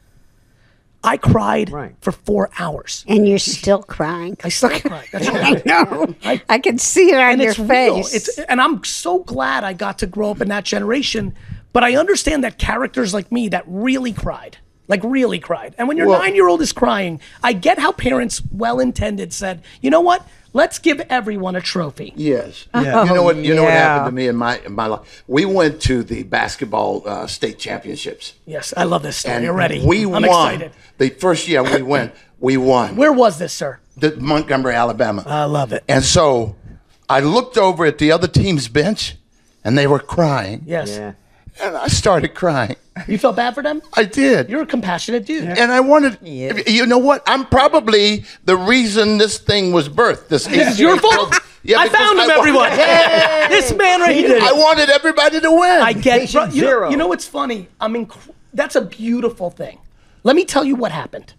I cried Right. for 4 hours. And you're still crying. I stuck crying. That's right. No, I can see it on And your it's real. face. And I'm so glad I got to grow up in that generation. But I understand that characters like me that really cried. Like really cried. And when your 9-year-old is crying, I get how parents, well-intended, said, you know what? Let's give everyone a trophy. Yes. Yeah. You know what? You know what yeah. happened to me in my life. We went to the basketball state championships, Yes, I love this story and already. we I'm won. excited. The first year we went, we won. Where was this, sir? The Montgomery, Alabama. I love it. And so I looked over at the other team's bench, and they were crying, Yes. Yeah. and I started crying. You felt bad for them? I did. You're a compassionate dude. And I wanted, you know what? I'm probably the reason this thing was birthed. This This is your fault? Yeah, I because found him, I- everyone. This man right here. I wanted everybody to win. I get Patient you know, zero. you know what's funny? That's a beautiful thing. Let me tell you what happened.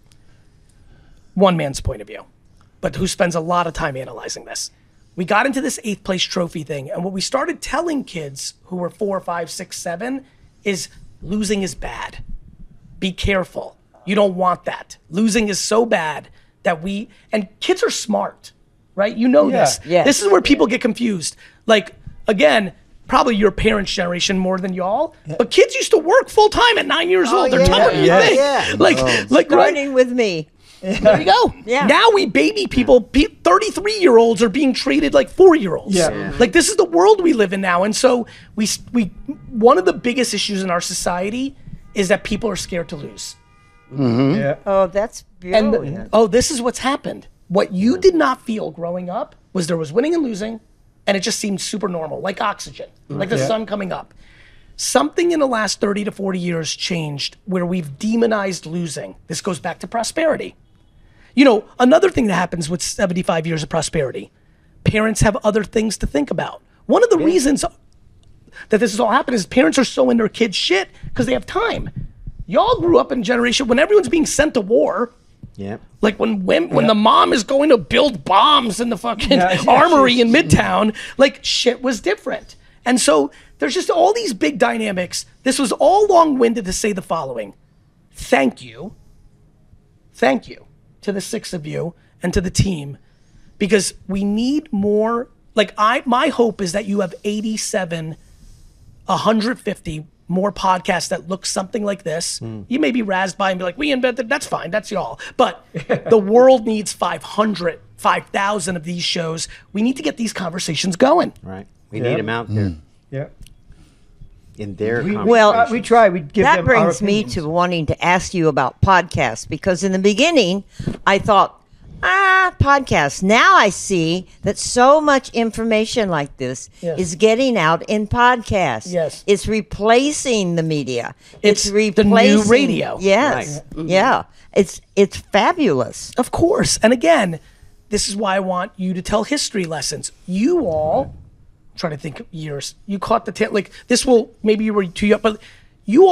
One man's point of view, but who spends a lot of time analyzing this. We got into this 8th place trophy thing, and what we started telling kids who were 4, 5, 6, 7 is losing is bad. Be careful. You don't want that. Losing is so bad that and kids are smart, right? You know this. Yes. This is where people get confused. Like, again, probably your parents' generation more than y'all, but kids used to work full time at 9 years old. They're tougher than you think. Yeah. Like, right? Starting with me. There you go. Yeah. Now we baby people, 33-year-olds are being treated like 4-year-olds. Yeah. Like, this is the world we live in now. And so we one of the biggest issues in our society is that people are scared to lose. Yeah. Oh, that's And beautiful. this is what's happened. What you did not feel growing up was there was winning and losing, and it just seemed super normal, like oxygen, like the sun coming up. Something in the last 30 to 40 years changed where we've demonized losing. This goes back to prosperity. You know, another thing that happens with 75 years of prosperity, parents have other things to think about. One of the reasons that this has all happened is parents are so in their kids' shit because they have time. Y'all grew up in a generation when everyone's being sent to war. Yeah. Like when the mom is going to build bombs in the fucking Yeah. armory in Midtown, like shit was different. And so there's just all these big dynamics. This was all long-winded to say the following. Thank you to the 6 of you and to the team, because we need more. Like my hope is that you have 87, 150 more podcasts that look something like this. You may be razzed by and be like, we invented, that's fine, that's y'all. But the world needs 500, 5,000 of these shows. We need to get these conversations going. Right. We need them out there Yeah. in their Well, We try. We give that them brings our me opinions. to wanting to ask you about podcasts, because in the beginning I thought, podcasts. Now I see that so much information like this Yes. is getting out in podcasts. Yes. It's replacing the media. It's the new replacing radio. Yes. Yeah. It's fabulous. Of course. And again, this is why I want you to tell history lessons. You all, I'm trying to think of years, you caught the tail, like this maybe you were too young, but you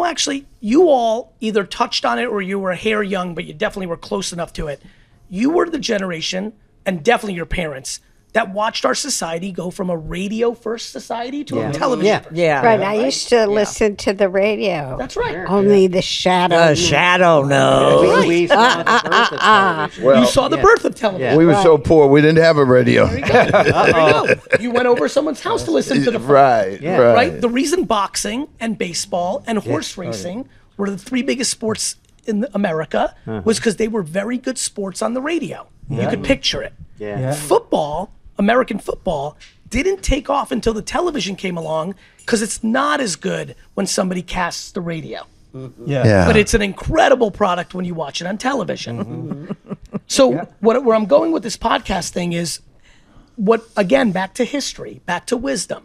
all either touched on it or you were a hair young, but you definitely were close enough to it. You were the generation, and definitely your parents, that watched our society go from a radio-first society to a television-first. Yeah. Right, I used to listen to the radio. That's right. Only the shadow. The shadow knows. We saw the birth of television. Well, You saw the birth of television. we were so poor we didn't have a radio. There you go. You went over someone's house to listen to the Right. Yeah. right? The reason boxing and baseball and horse racing were the 3 biggest sports in America was because they were very good sports on the radio. You could picture it. Yeah. Football, American football, didn't take off until the television came along because it's not as good when somebody casts the radio. Yeah. But it's an incredible product when you watch it on television. So where I'm going with this podcast thing is, again, back to history, back to wisdom.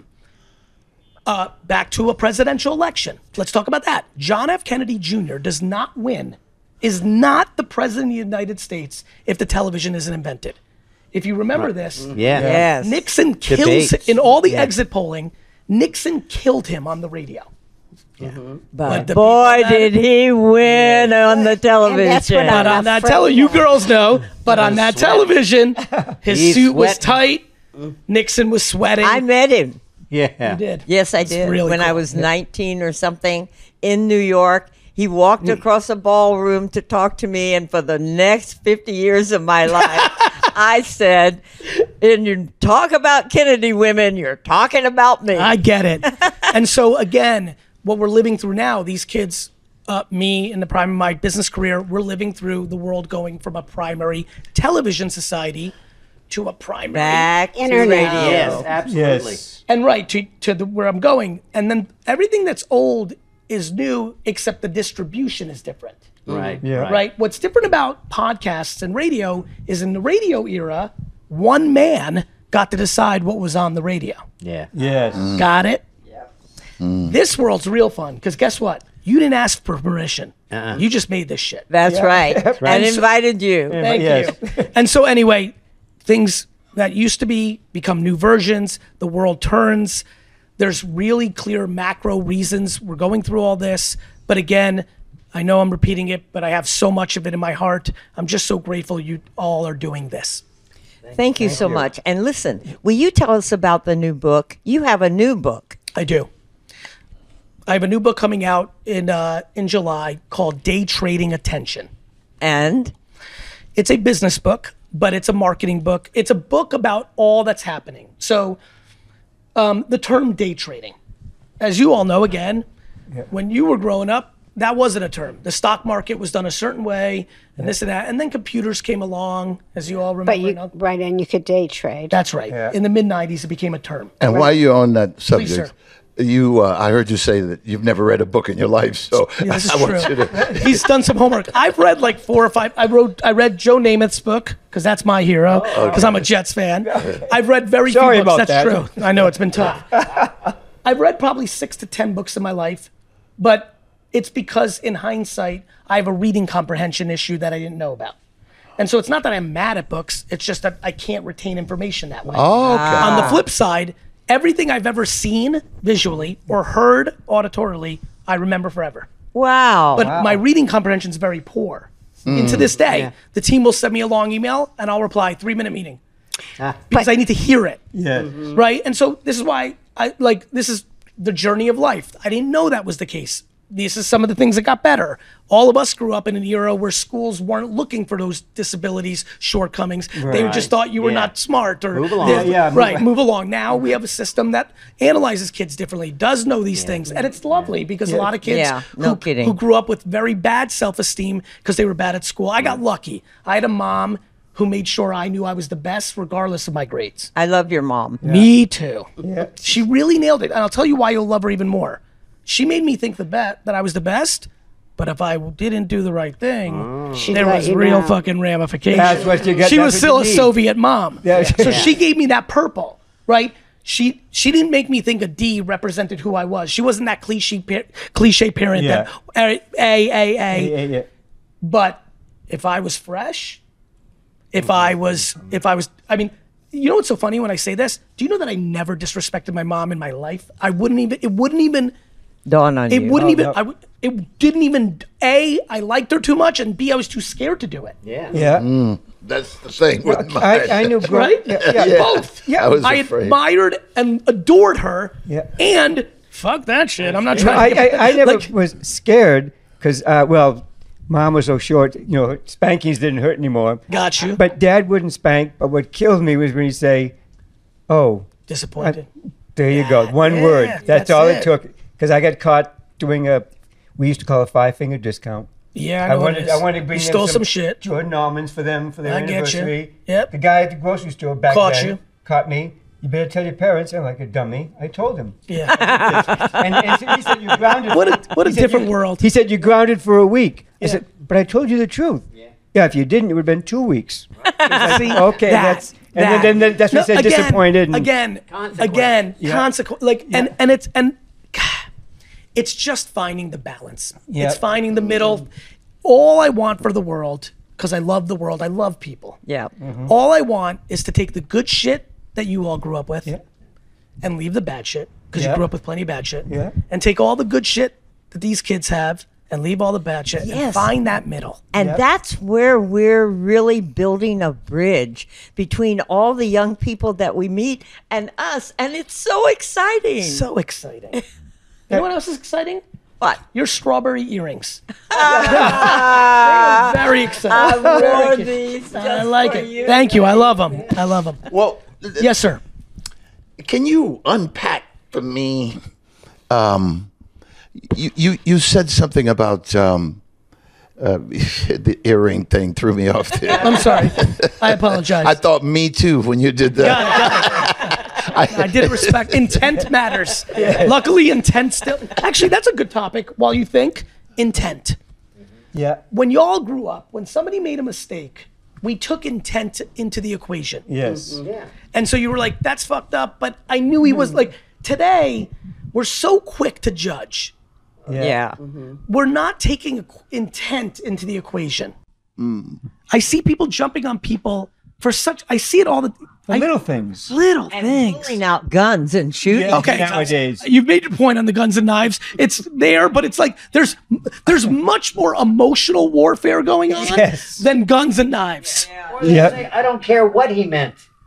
Back to a presidential election. Let's talk about that. John F. Kennedy Jr. does not win, is not the president of the United States if the television isn't invented. If you remember this, Yeah. Yes. Nixon kills Debates. in all the exit polling. Nixon killed him on the radio. But the boy, people that- did he win on the television. that's what But on that television, you girls know. But on that television, his He's suit was sweating. tight. Nixon was sweating. I met him. Yeah. You did. Yes, I did. really when I cool. was 19 or something in New York, he walked across a ballroom to talk to me, and for the next 50 years of my life, I said, "And you talk about Kennedy women, you're talking about me." I get it. And so again, what we're living through now, these kids, me in the prime of my business career, we're living through the world going from a primary television society to a primary Back to Internet. radio. Yes, absolutely. Yes. and right to where I'm going. And then everything that's old is new, except the distribution is different. Right. Yeah. Right? What's different about podcasts and radio is in the radio era, one man got to decide what was on the radio. Yeah. Yes. Got it? This world's real fun because guess what? You didn't ask for permission. You just made this shit. That's right. right. And invited you. Thank Yes. you. And so anyway, things that used to become new versions. The world turns. There's really clear macro reasons we're going through all this. But again, I know I'm repeating it, but I have so much of it in my heart. I'm just so grateful you all are doing this. Thank you so much. And listen, will you tell us about the new book? You have a new book. I do. I have a new book coming out in July called Day Trading Attention. And It's a business book, but it's a marketing book. It's a book about all that's happening. So the term day trading, as you all know, again, when you were growing up, that wasn't a term. The stock market was done a certain way, and this and that, and then computers came along, as you all remember. Right, and you could day trade. That's right. In the mid '90s, it became a term. And while you're on that subject, sir. I heard you say that you've never read a book in your life, so Yeah, this is I want true. you to. He's done some homework. I've read like 4 or 5. I read Joe Namath's book because that's my hero. Because I'm a Jets fan. I've read very Sorry few books. about That's that. true. I know it's been tough. I've read probably 6 to 10 books in my life, but it's because in hindsight I have a reading comprehension issue that I didn't know about. And so it's not that I'm mad at books. It's just that I can't retain information that way. Oh, okay. On the flip side, everything I've ever seen visually or heard auditorily, I remember forever. wow. But my reading comprehension is very poor. And to this day, the team will send me a long email and I'll reply 3-minute meeting because I need to hear it. Yeah. Right. And so this is why this is the journey of life. I didn't know that was the case. This is some of the things that got better. All of us grew up in an era where schools weren't looking for those disabilities, shortcomings. They just thought you were not smart or Move along. move along. Now we have a system that analyzes kids differently, does know these things, and it's lovely because a lot of kids who grew up with very bad self-esteem because they were bad at school. I got lucky. I had a mom who made sure I knew I was the best regardless of my grades. I love your mom. Me too. She really nailed it, and I'll tell you why you'll love her even more. She made me think that I was the best, but if I didn't do the right thing, there was real fucking ramifications. That's what you get. She that's was what still you a need. Soviet mom. Yeah. So she gave me that purple, right? She didn't make me think a D represented who I was. She wasn't that cliche parent that Yeah. But if I was fresh, if I was, I mean, you know what's so funny when I say this? Do you know that I never disrespected my mom in my life? It wouldn't even Dawn on you. it didn't even, A, I liked her too much, and B, I was too scared to do it. Yeah. That's the thing with mine. I knew. Right? Yeah. Both. Yeah. I was I afraid. admired and adored her. Yeah. And fuck that shit. I'm not trying to I never was scared because, Mom was so short, spankings didn't hurt anymore. Got you. But Dad wouldn't spank. But what killed me was when he'd say, "Oh, Disappointed. there you go, one word." That's that's all it. it took. Because I got caught doing we used to call a 5-finger discount. Yeah, I know what it is. I wanted to bring You them stole some shit. Jordan almonds for them for their I get you. anniversary. Yep. The guy at the grocery store back Caught then you. caught me. You better tell your parents. I'm like a dummy. I told him. Yeah. And so he said, "You're grounded." What a He said, different world. He said, "You're grounded for a week." I Yeah. said, "But I told you the truth." Yeah, if you didn't, it would have been 2 weeks. See, Okay, that's then that's what he said, disappointed. And, Again, consequence. Like, and it's just finding the balance. Yeah. It's finding the middle. All I want for the world, because I love the world, I love people. Yeah. All I want is to take the good shit that you all grew up with Yeah. and leave the bad shit, because Yeah. you grew up with plenty of bad shit. Yeah. And take all the good shit that these kids have and leave all the bad shit and Yes. find that middle. And that's where we're really building a bridge between all the young people that we meet and us. And it's so exciting. So exciting. You know what else is exciting? What? Your strawberry earrings. They are very exciting. Wore these I just like for it. you. Thank you. I love them. I love them. Well, Yes, sir. can you unpack for me? You said something about the earring thing threw me off there. I'm sorry. I apologize. I thought me too when you did that. Got it. I didn't respect. Intent matters. Luckily, intent still. Actually, that's a good topic. While you think, intent. yeah. When y'all grew up, when somebody made a mistake, we took intent into the equation. Yes. And so you were like, that's fucked up. But I knew he was like, today, we're so quick to judge. Yeah. We're not taking intent into the equation. I see people jumping on people for I see it all the Little things. little And things. pulling out guns and shooting. Yeah. Okay, Nowadays. you've made your point on the guns and knives. It's there, but it's like there's much more emotional warfare going on Yes. than guns and knives. Or they Yep. say, I don't care what he meant.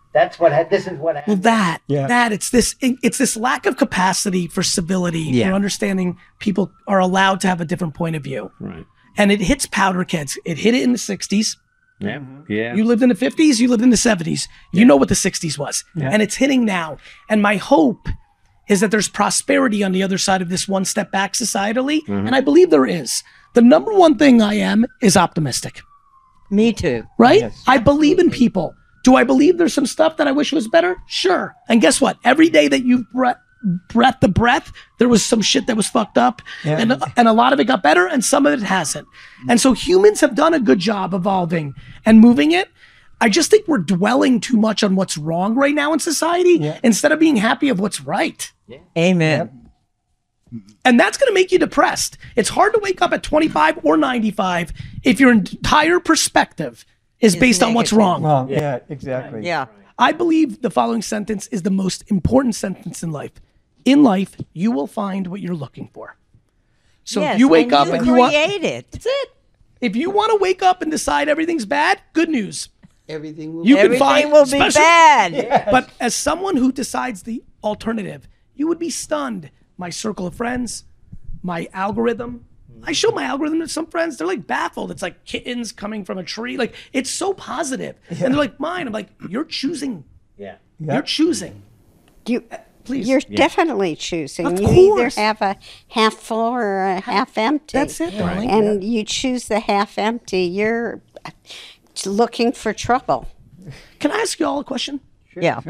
This is what Well, happened. it's this lack of capacity for civility, Yeah. for understanding people are allowed to have a different point of view. Right. And it hits powder kegs. It hit it in the 60s. Yeah. Yeah. You lived in the 50s, you lived in the 70s. You know what the 60s was. And it's hitting now. And my hope is that there's prosperity on the other side of this one step back societally. And I believe there is. The number one thing I am is optimistic, Me too. right? I believe in people. Do I believe there's some stuff that I wish was better? Sure. And guess what? Every day that you breath the breath, there was some shit that was fucked up, and a lot of it got better, and some of it hasn't. And so humans have done a good job evolving and moving it. I just think we're dwelling too much on what's wrong right now in society instead of being happy of what's right. Amen. And that's going to make you depressed. It's hard to wake up at 25 or 95 if your entire perspective is based on what's wrong. Well, yeah, exactly. Yeah. I believe the following sentence is the most important sentence in life. In life, you will find what you're looking for. So Yes, if you wake and up you and you want, create it. that's it. If you want to wake up and decide everything's bad, good news. Everything will You can Everything find will be bad. But as someone who decides the alternative, you would be stunned. My circle of friends, my algorithm. I show my algorithm to some friends. They're like baffled. It's like kittens coming from a tree. Like it's so positive. And they're like, mine. I'm like, you're choosing. Yeah. You're choosing. Please. You're definitely choosing. Of You either course. have a half full or a half empty. That's it, darling. And you choose the half empty. You're looking for trouble. Can I ask you all a question? Yeah.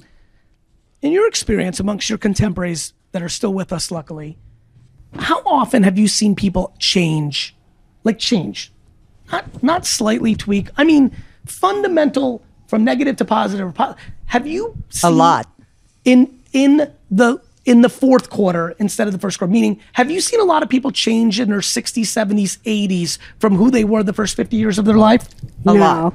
In your experience amongst your contemporaries that are still with us, luckily, how often have you seen people change? Like change. Not slightly tweak. I mean, fundamental from negative to positive. Have you seen A lot. in the fourth quarter instead of the first quarter? Meaning, have you seen a lot of people change in their 60s, 70s, 80s from who they were the first 50 years of their life? A lot.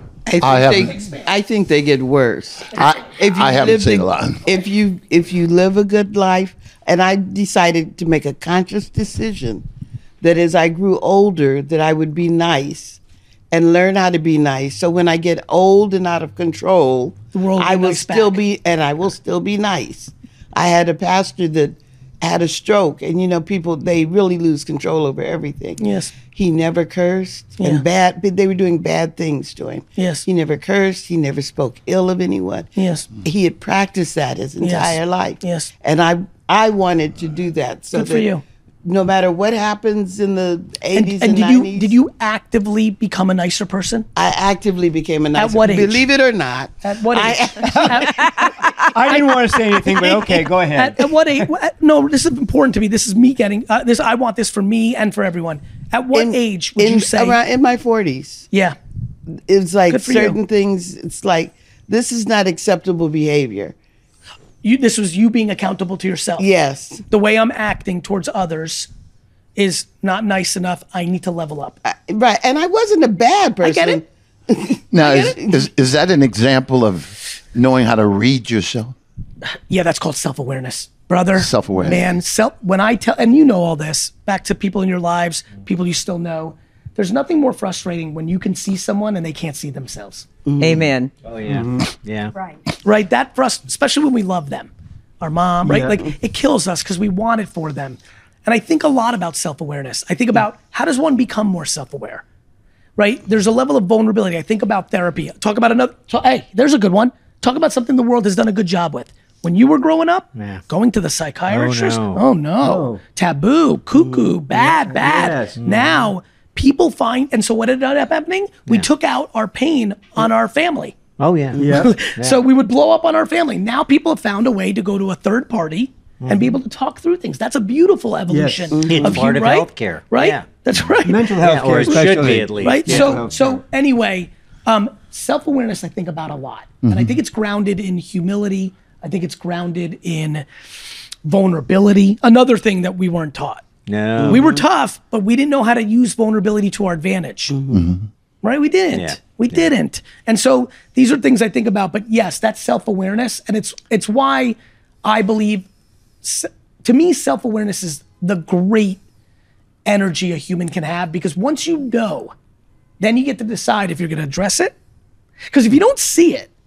I think they get worse. I haven't seen a lot. If you live a good life, and I decided to make a conscious decision that as I grew older, that I would be nice and learn how to be nice. So when I get old and out of control, The world will I be will nice still back. be, and I will still be nice. I had a pastor that had a stroke, and you know, people, they really lose control over everything. Yes. He never cursed, Yeah. and they were doing bad things to him. Yes. He never cursed. He never spoke ill of anyone. Yes. He had practiced that his entire life. Yes. And I wanted to do that. So Good for that you. no matter what happens in the 80s And and, did 90s, did you actively become a nicer person? I actively became a nicer. what age? Believe it or not. At what age? I didn't want to say anything, but okay, go ahead. At what age? No, this is important to me. This is me getting this. I want this for me and for everyone. At what age would you say? Around, in my 40s. Yeah. It's like Good for certain you. things, it's like, this is not acceptable behavior. This was you being accountable to yourself. Yes. The way I'm acting towards others is not nice enough. I need to level up. Right. And I wasn't a bad person. I get it. Now, is that an example of knowing how to read yourself? Yeah, that's called self-awareness, brother. Self-awareness. Man, when I tell, and you know all this, back to people in your lives, people you still know, there's nothing more frustrating when you can see someone and they can't see themselves. Amen. Oh yeah. Yeah. Right? That especially when we love them, our mom, right? Yeah. Like it kills us because we want it for them. And I think a lot about self-awareness. I think about how does one become more self-aware, right? There's a level of vulnerability. I think about therapy. Talk about another. Hey, there's a good one. Talk about something the world has done a good job with. When you were growing up, going to the psychiatrist, Oh, no. Taboo, cuckoo, bad. Yes. Now people find, and so what ended up happening? We took out our pain on our family. Oh yeah. Yeah. So we would blow up on our family. Now people have found a way to go to a third party and be able to talk through things. That's a beautiful evolution It's part of right? healthcare. Right? Yeah. That's right. Mental health Yeah, or care, it should especially. be at least. Right? Yeah. So anyway, self-awareness I think about a lot. And I think it's grounded in humility. I think it's grounded in vulnerability. Another thing that we weren't taught. No. We were tough, but we didn't know how to use vulnerability to our advantage. Right? We didn't. Yeah. We didn't. And so these are things I think about. But yes, that's self-awareness. And it's why I believe, to me, self-awareness is the great energy a human can have. Because once you know, then you get to decide if you're going to address it. Because if you don't see it,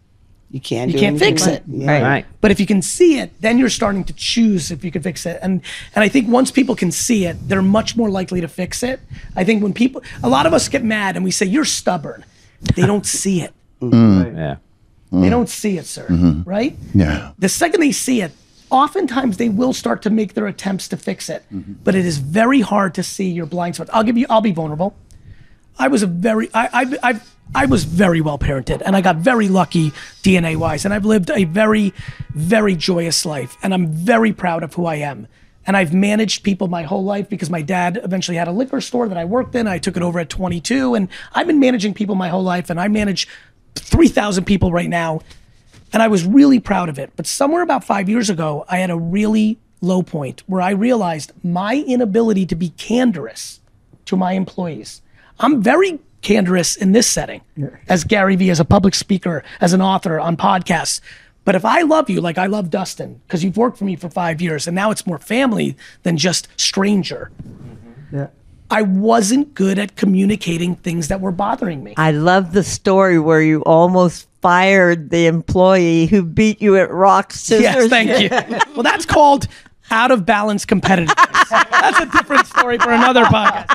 You can't. You do can't anything fix about it. Yeah. Right. But if you can see it, then you're starting to choose if you can fix it. And I think once people can see it, they're much more likely to fix it. I think when people, a lot of us get mad and we say, you're stubborn. They don't see it. Yeah. They don't see it, sir. Right? Yeah. The second they see it, oftentimes they will start to make their attempts to fix it. But it is very hard to see your blind spots. I'll be vulnerable. I was I was very well parented, and I got very lucky DNA wise, and I've lived a very, very joyous life, and I'm very proud of who I am. And I've managed people my whole life because my dad eventually had a liquor store that I worked in. I took it over at 22, and I've been managing people my whole life, and I manage 3,000 people right now, and I was really proud of it. But somewhere about 5 years ago, I had a really low point where I realized my inability to be candorous to my employees. I'm very candorous in this setting, as Gary Vee, as a public speaker, as an author on podcasts. But if I love you like I love Dustin, because you've worked for me for 5 years, and now it's more family than just stranger, I wasn't good at communicating things that were bothering me. I love the story where you almost fired the employee who beat you at rock, scissors. Yes, thank you. Well, that's called out of balance competitiveness. That's a different story for another podcast.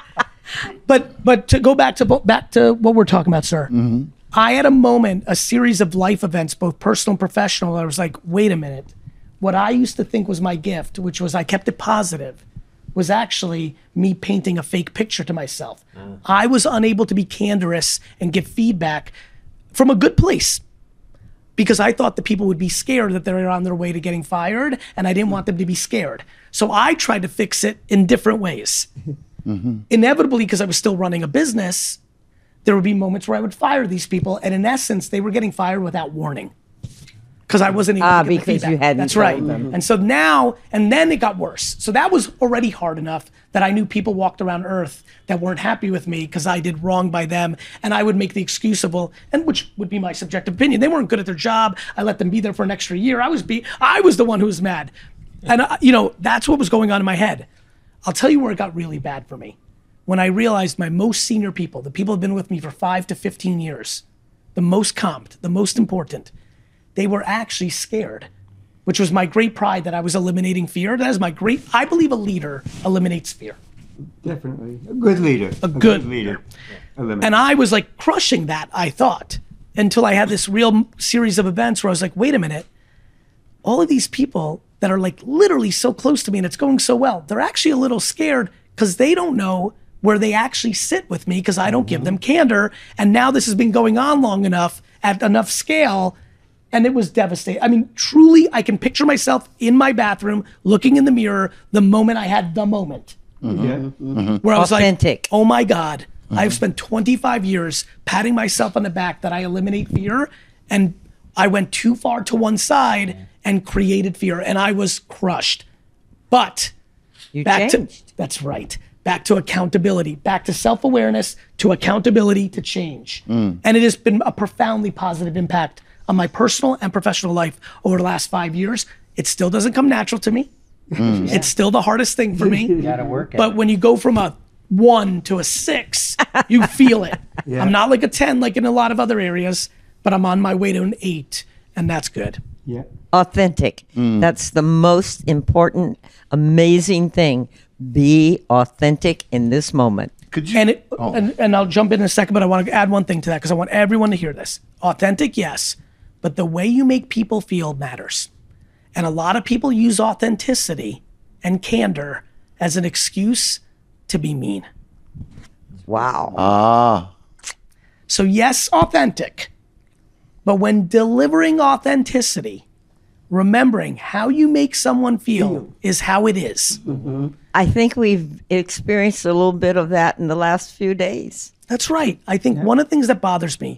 But to go back to what we're talking about, sir. I had a moment, a series of life events, both personal and professional. I was like, wait a minute. What I used to think was my gift, which was I kept it positive, was actually me painting a fake picture to myself. I was unable to be candorous and give feedback from a good place because I thought the people would be scared that they were on their way to getting fired, and I didn't want them to be scared. So I tried to fix it in different ways. Inevitably, because I was still running a business, there would be moments where I would fire these people, and in essence, they were getting fired without warning. Because I wasn't able to get the because feedback. you hadn't That's told right. them. And so now, and then it got worse. So that was already hard enough that I knew people walked around Earth that weren't happy with me because I did wrong by them, and I would make the excuse of, well, and which would be my subjective opinion. They weren't good at their job. I let them be there for an extra year. I was the one who was mad. And that's what was going on in my head. I'll tell you where it got really bad for me. When I realized my most senior people, the people who have been with me for 5 to 15 years, the most comped, the most important, they were actually scared, which was my great pride that I was eliminating fear. That is I believe a leader eliminates fear. Definitely. A good leader. A good leader. And I was like crushing that, I thought, until I had this real series of events where I was like, wait a minute, all of these people that are like literally so close to me and it's going so well, they're actually a little scared because they don't know where they actually sit with me because I don't give them candor. And now this has been going on long enough at enough scale, and it was devastating. I mean, truly, I can picture myself in my bathroom looking in the mirror the moment I had the moment. Where I was Authentic. like, oh my God, I've spent 25 years patting myself on the back that I eliminate fear, and I went too far to one side and created fear, and I was crushed. But You back changed. to that's right. Back to accountability, back to self-awareness, to accountability, to change. And it has been a profoundly positive impact on my personal and professional life over the last 5 years. It still doesn't come natural to me. It's still the hardest thing for me. Gotta work at But when you go from a 1 to a 6, you feel it. I'm not like a 10 like in a lot of other areas, but I'm on my way to an 8, and that's good. Yeah. Authentic. That's the most important, amazing thing. Be authentic in this moment. Could you? And I'll jump in a second, but I want to add one thing to that because I want everyone to hear this. Authentic, yes, but the way you make people feel matters. And a lot of people use authenticity and candor as an excuse to be mean. Wow. So yes, authentic, but when delivering authenticity, remembering how you make someone feel is how it is. I think we've experienced a little bit of that in the last few days. That's right. I think one of the things that bothers me,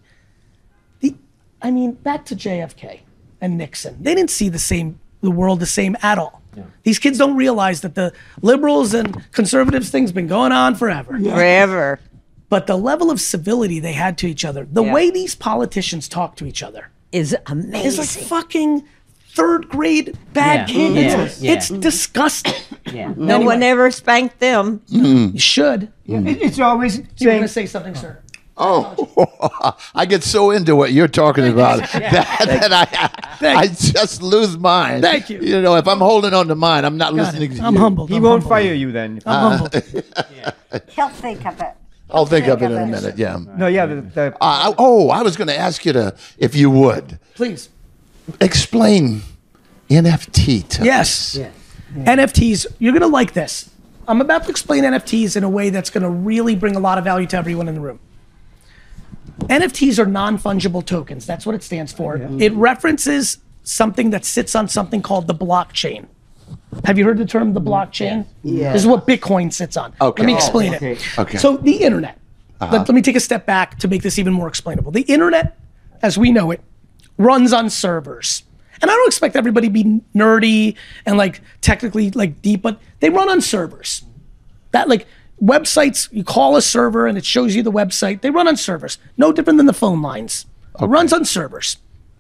back to JFK and Nixon, they didn't see the world the same at all. These kids don't realize that the liberals and conservatives thing's been going on forever. Forever. But the level of civility they had to each other, the way these politicians talk to each other, Is amazing. is like fucking third grade bad kids. It's disgusting. No Anyway. one ever spanked them. You should. It's always You were going to say something, sir? Oh, I get so into what you're talking about that I just lose mine. Thank you. You know, if I'm holding on to mine, I'm not Got listening it. to I'm you. humbled. He I'm won't humbled. fire you then. I'm humbled. He'll think of it. I'll think of it in a minute. Yeah. No, yeah. The I was going to ask you to, if you would, Please. explain NFT to Yes. NFTs, you're going to like this. I'm about to explain NFTs in a way that's going to really bring a lot of value to everyone in the room. NFTs are non-fungible tokens. That's what it stands for. It references something that sits on something called the blockchain. Have you heard the term the blockchain? Yeah. This is what Bitcoin sits on. Okay. Let me explain okay. it. Okay. So the internet. Let me take a step back to make this even more explainable. The internet, as we know it, runs on servers. And I don't expect everybody to be nerdy and like technically like deep, but they run on servers. That like websites, you call a server and it shows you the website. They run on servers. No different than the phone lines. It runs on servers.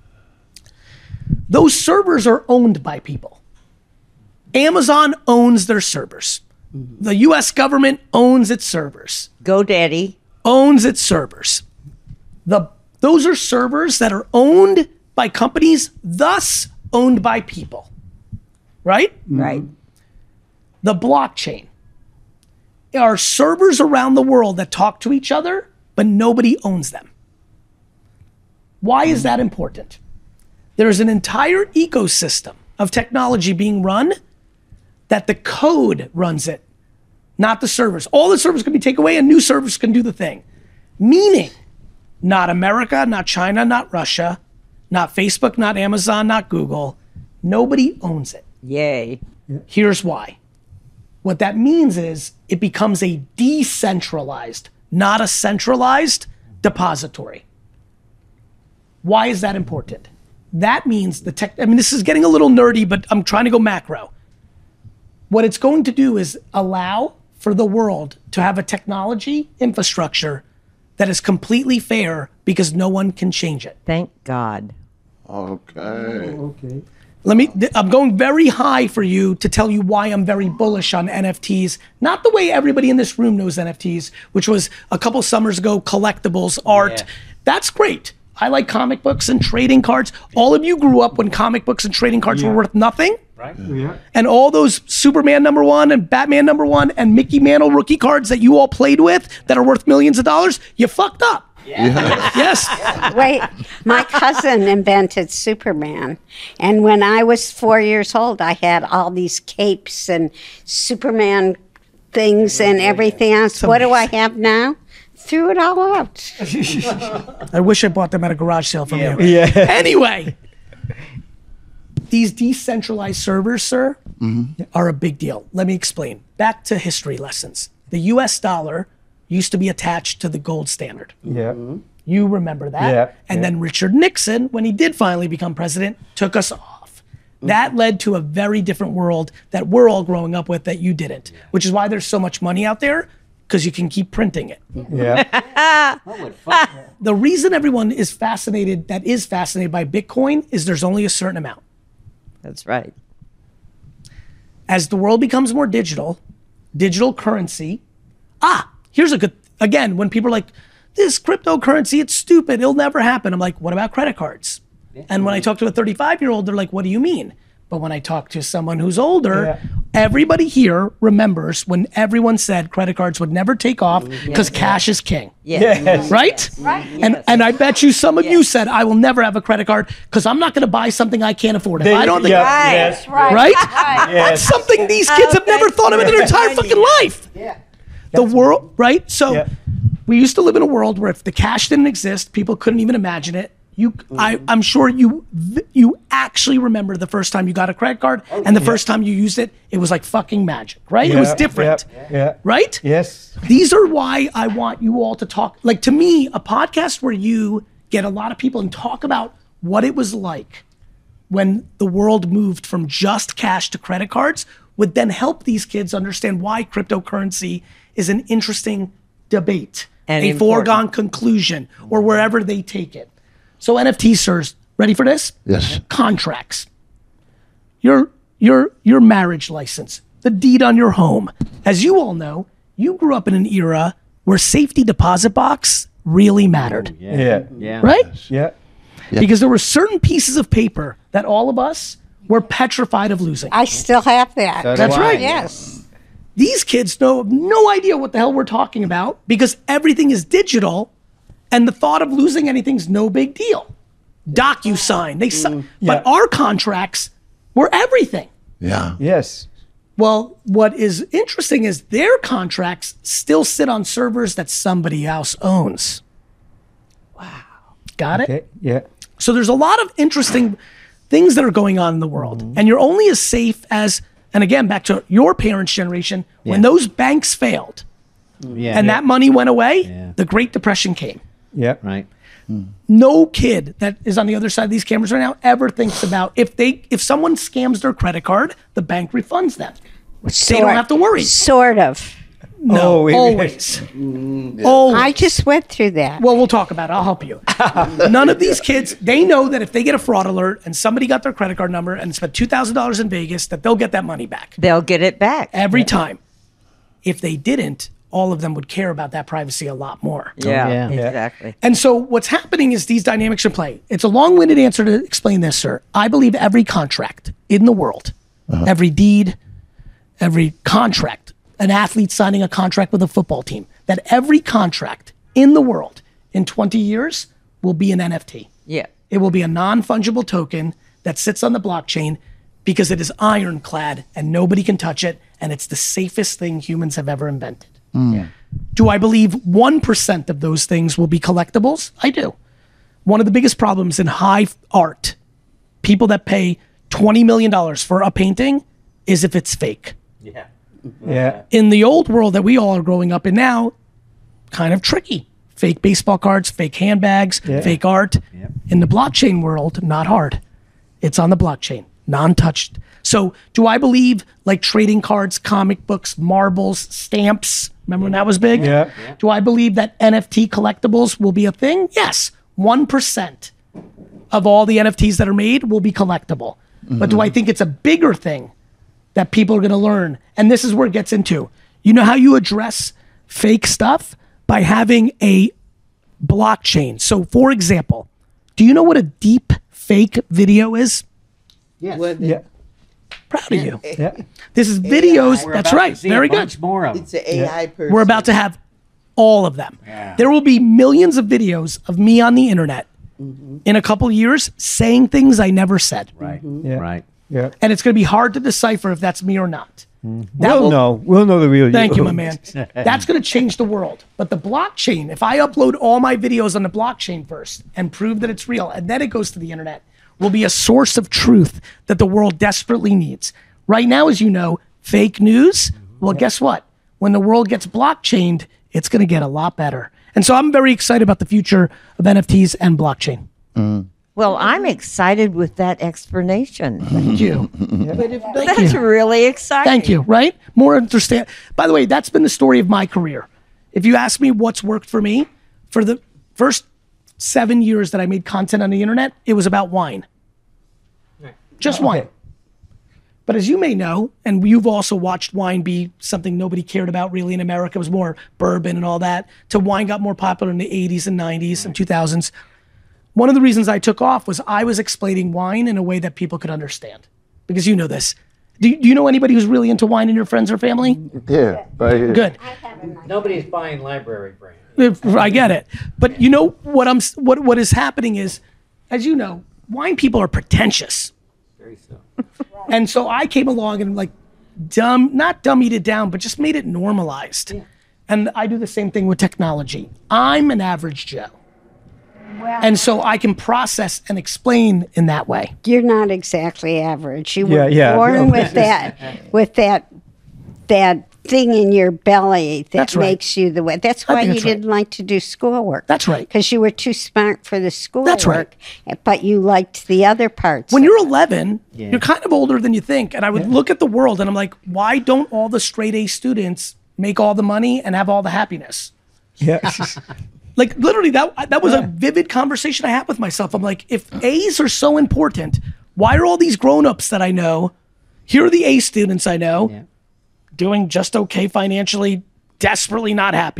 Those servers are owned by people. Amazon owns their servers. The US government owns its servers. GoDaddy. Owns its servers. Those are servers that are owned by companies, thus owned by people. Right? Right. The blockchain are servers around the world that talk to each other, but nobody owns them. Why is that important? There's an entire ecosystem of technology being run that the code runs it, not the servers. All the servers can be taken away and new servers can do the thing. Meaning, not America, not China, not Russia, not Facebook, not Amazon, not Google. Nobody owns it. Yay. Here's why. What that means is it becomes a decentralized, not a centralized depository. Why is that important? That means this is getting a little nerdy, but I'm trying to go macro. What it's going to do is allow for the world to have a technology infrastructure that is completely fair because no one can change it. Thank God. Okay. I'm going very high for you to tell you why I'm very bullish on NFTs. Not the way everybody in this room knows NFTs, which was a couple summers ago, collectibles, art. That's great. I like comic books and trading cards. All of you grew up when comic books and trading cards were worth nothing. right? Yeah. And all those Superman #1 and Batman #1 and Mickey Mantle rookie cards that you all played with that are worth millions of dollars, you fucked up. Yes. Wait, my cousin invented Superman. And when I was 4 years old, I had all these capes and Superman things and everything else. What do I have now? Threw it all out. I wish I bought them at a garage sale from you. Yeah. Anyway, these decentralized servers, sir, are a big deal. Let me explain. Back to history lessons. The US dollar used to be attached to the gold standard. Yeah. You remember that. Yeah, And yeah. then Richard Nixon, when he did finally become president, took us off. That led to a very different world that we're all growing up with that you didn't, which is why there's so much money out there, because you can keep printing it. Yeah. The reason everyone is fascinated by Bitcoin is there's only a certain amount. That's right. As the world becomes more digital currency, here's a good, again, when people are like, this cryptocurrency, it's stupid, it'll never happen. I'm like, what about credit cards? And when I talk to a 35-year-old, they're like, what do you mean? But when I talk to someone who's older, everybody here remembers when everyone said credit cards would never take off because cash is king. Yes. Right? And I bet you some of you said, I will never have a credit card because I'm not going to buy something I can't afford. If I don't think, Yes. right? That's something these kids have never thought of in their entire fucking life. The world, right? So we used to live in a world where if the cash didn't exist, people couldn't even imagine it. I'm sure you actually remember the first time you got a credit card and the first time you used it, it was like fucking magic, right? It was different, right? Yes. These are why I want you all to talk. Like, to me, a podcast where you get a lot of people and talk about what it was like when the world moved from just cash to credit cards would then help these kids understand why cryptocurrency is an interesting debate, And a important. foregone conclusion, or wherever they take it. So NFT, sirs, ready for this? Yes. Contracts. Your marriage license, the deed on your home. As you all know, you grew up in an era where safety deposit box really mattered, Yeah. right? Yeah. Because there were certain pieces of paper that all of us were petrified of losing. I still have that. So do That's I. right. Yes. These kids have no idea what the hell we're talking about because everything is digital and the thought of losing anything's no big deal. DocuSign, they sign, but our contracts were everything. Yeah. Yes. Well, what is interesting is their contracts still sit on servers that somebody else owns. Wow. Got it? Okay. Yeah. So there's a lot of interesting things that are going on in the world. And you're only as safe as, and again, back to your parents' generation, when those banks failed Yeah. and that money went away, the Great Depression came. Yeah. Right. No kid that is on the other side of these cameras right now ever thinks about if someone scams their credit card, the bank refunds them. They don't have to worry. Sort of. No, Always. always. Always. I just went through that. Well, we'll talk about it. I'll help you. None of these kids, they know that if they get a fraud alert and somebody got their credit card number and spent $2,000 in Vegas, that they'll get that money back They'll get it back. every time. If they didn't, all of them would care about that privacy a lot more. Yeah, yeah. exactly. And so what's happening is these dynamics in play. It's a long-winded answer to explain this, sir. I believe every contract in the world, every deed, every contract, an athlete signing a contract with a football team, that every contract in the world in 20 years will be an NFT. Yeah. It will be a non-fungible token that sits on the blockchain because it is ironclad and nobody can touch it, and it's the safest thing humans have ever invented. Do I believe 1% of those things will be collectibles? I do. One of the biggest problems in high art, people that pay $20 million for a painting, is if it's fake. Yeah. In the old world that we all are growing up in now, kind of tricky. Fake baseball cards, fake handbags, fake art. In the blockchain world, not hard. It's on the blockchain, non-touched. So do I believe like trading cards, comic books, marbles, stamps, remember when that was big? Yeah. Do I believe that NFT collectibles will be a thing? Yes. 1% of all the NFTs that are made will be collectible. But do I think it's a bigger thing that people are going to learn? And this is where it gets into, you know how you address fake stuff? By having a blockchain. So for example, do you know what a deep fake video is? What- Yeah. Proud of you. Yeah. This is videos. We're that's about right. to see Very a bunch good. more of them. It's an AI person. We're about to have all of them. There will be millions of videos of me on the internet in a couple years saying things I never said. Right. Yeah. Right. Yeah. And it's going to be hard to decipher if that's me or not. That We'll will- know. We'll know the real you. Thank you, my man. That's going to change the world. But the blockchain, if I upload all my videos on the blockchain first and prove that it's real, and then it goes to the internet, will be a source of truth that the world desperately needs. Right now, as you know, fake news, well, guess what? When the world gets blockchained, it's going to get a lot better. And so I'm very excited about the future of NFTs and blockchain. Well, I'm excited with that explanation. Thank you. That's really exciting. Thank you, right? More understand. By the way, that's been the story of my career. If you ask me what's worked for me, for the first 7 years that I made content on the internet, it was about wine. Just wine. But as you may know, and you've also watched wine be something nobody cared about really in America, it was more bourbon and all that, till wine got more popular in the 80s and 90s and 2000s. One of the reasons I took off was I was explaining wine in a way that people could understand. Because you know this. Do you know anybody who's really into wine in your friends or family? Yeah, right here. Good. Nobody's buying library brand. I get it. But you know what is happening is, as you know, wine people are pretentious. Very so. And so I came along and like not dummied it down, but just made it normalized. And I do the same thing with technology. I'm an average Joe. And so I can process and explain in that way. You're not exactly average. You were Yeah, born no. with that thing in your belly that That's right. makes you the way. That's I why think you that's right. didn't like to do schoolwork. That's right. Because you were too smart for the schoolwork. That's right. But you liked the other parts. When of you're it. 11, you're kind of older than you think. And I would look at the world and I'm like, why don't all the straight A students make all the money and have all the happiness? Yeah. Like literally that was a vivid conversation I had with myself. I'm like, if A's are so important, why are all these grown-ups that I know, here are the A students I know, doing just okay financially, desperately not happy,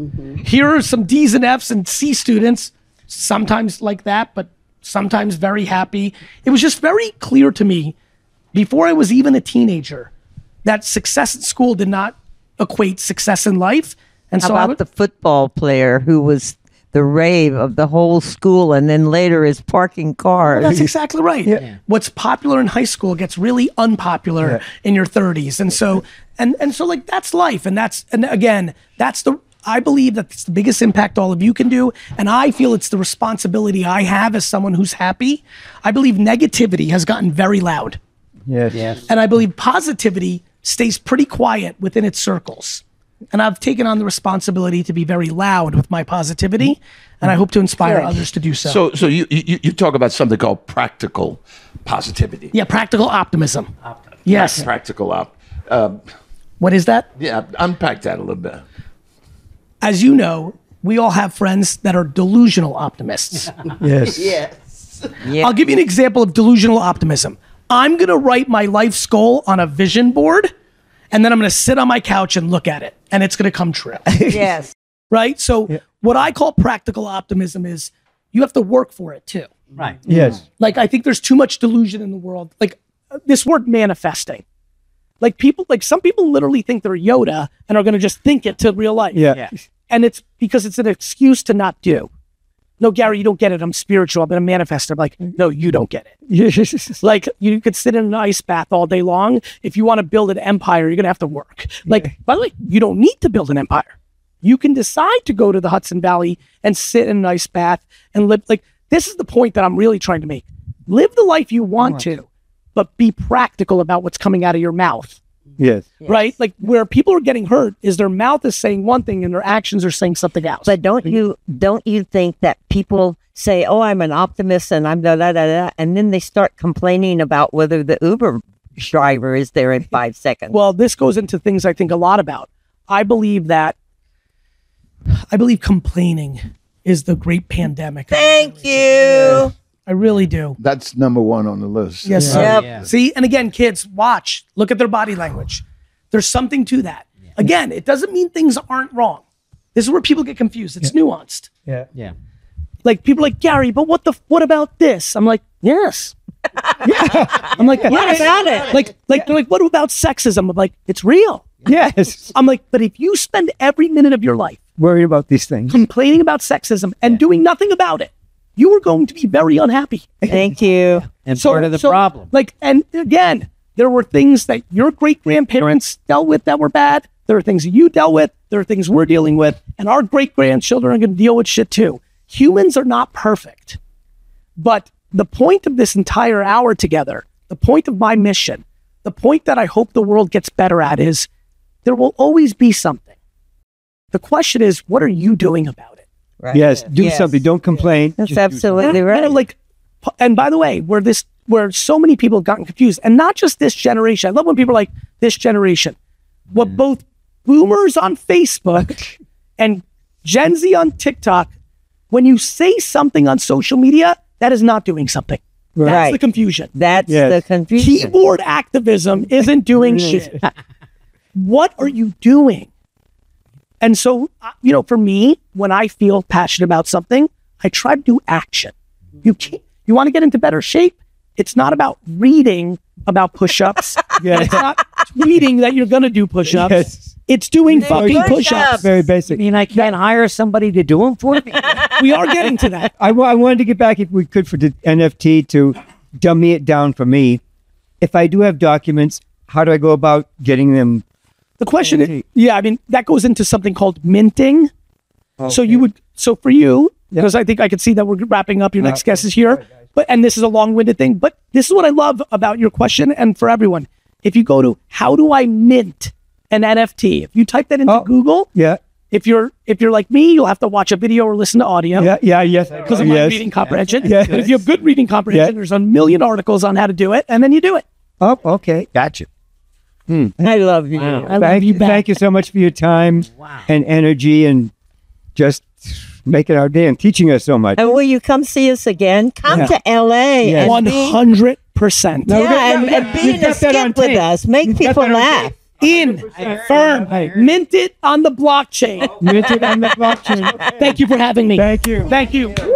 Here are some D's and F's and C students, sometimes like that, but sometimes very happy. It was just very clear to me before I was even a teenager that success at school did not equate success in life. And How so about the football player who was the rave of the whole school and then later is parking cars? That's exactly right. What's popular in high school gets really unpopular in your 30s. And so and so like that's life. And again, I believe that's the biggest impact all of you can do. And I feel it's the responsibility I have as someone who's happy. I believe negativity has gotten very loud. Yes. And I believe positivity stays pretty quiet within its circles. And I've taken on the responsibility to be very loud with my positivity, and I hope to inspire others to do so. So you talk about something called practical positivity. Yeah, practical optimism. Yes. Practical What is that? Yeah, unpack that a little bit. As you know, we all have friends that are delusional optimists. Yes. I'll give you an example of delusional optimism. I'm going to write my life's goal on a vision board, and then I'm going to sit on my couch and look at it, and it's going to come true. Yes. Right? So what I call practical optimism is you have to work for it too. Right. Yes. Like, I think there's too much delusion in the world. Like this word manifesting. Like some people literally think they're Yoda and are going to just think it to real life. Yeah. And it's because it's an excuse to not do. No, Gary, you don't get it. I'm spiritual. I'm a manifester. I'm like, no, you don't get it. Like, you could sit in an ice bath all day long. If you want to build an empire, you're going to have to work. Like, by the way, you don't need to build an empire. You can decide to go to the Hudson Valley and sit in an ice bath and live. Like, this is the point that I'm really trying to make. Live the life you want to, but be practical about what's coming out of your mouth. Yes. Right? Like, where people are getting hurt is their mouth is saying one thing and their actions are saying something else. But don't you think that people say, "Oh, I'm an optimist and I'm da da da da," and then they start complaining about whether the Uber driver is there in 5 seconds? Well, this goes into things I think a lot about. I believe complaining is the great pandemic. Thank you. I really do. That's number one on the list. Yes, sir. Yep. Yeah. See, and again, kids, watch, look at their body language. There's something to that. Again, it doesn't mean things aren't wrong. This is where people get confused. It's nuanced. Yeah. Yeah. Like, people are like, Gary, but what about this? I'm like, yes. I'm like, What about it? Like, they're like, what about sexism? I'm like, it's real. Yes. I'm like, but if you spend every minute of your life Worry about these things. complaining about sexism and doing nothing about it, you are going to be very unhappy. Thank you. And part of the problem. Like, and again, there were things that your great-grandparents dealt with that were bad. There are things that you dealt with. There are things we're dealing with. And our great-grandchildren are going to deal with shit too. Humans are not perfect. But the point of this entire hour together, the point of my mission, the point that I hope the world gets better at is there will always be something. The question is, what are you doing about it? Right. Yes. Do something. Don't complain. That's Just do absolutely And, right. like, and by the way, where so many people have gotten confused, and not just this generation. I love when people are like, this generation. What both boomers on Facebook and Gen Z on TikTok, when you say something on social media, that is not doing something. That's Right. the confusion. That's Yes. the confusion. Keyboard activism isn't doing shit. What are you doing? And so, for me, when I feel passionate about something, I try to do action. You want to get into better shape? It's not about reading about push-ups. It's not reading that you're going to do push-ups. Yes. It's doing fucking push-ups. push-ups. Very basic. I mean, I can't hire somebody to do them for me. We are getting to that. I wanted to get back, if we could, for the NFT to dummy it down for me. If I do have documents, how do I go about getting them? The question is, that goes into something called minting. So for you, because I think I could see that we're wrapping up, your next guest is here, and this is a long-winded thing, but this is what I love about your question, and for everyone, if you go to, how do I mint an NFT? If you type that into Google, Yeah. if you're like me, you'll have to watch a video or listen to audio. Yes. Because of my reading comprehension. Yes. But if you have good reading comprehension, there's a million articles on how to do it, and then you do it. Oh, okay. Gotcha. I love you. I love you back. Thank you so much for your time and energy and just making our day and teaching us so much. And will you come see us again? Come Yeah. to LA Yes. and be, 100%. and be in a You've got that on skit with tape. us. Make You've got people that on laugh. tape. in, firm, mint it on the blockchain. Mint it on the blockchain. Thank you for having me. Thank you. Thank you.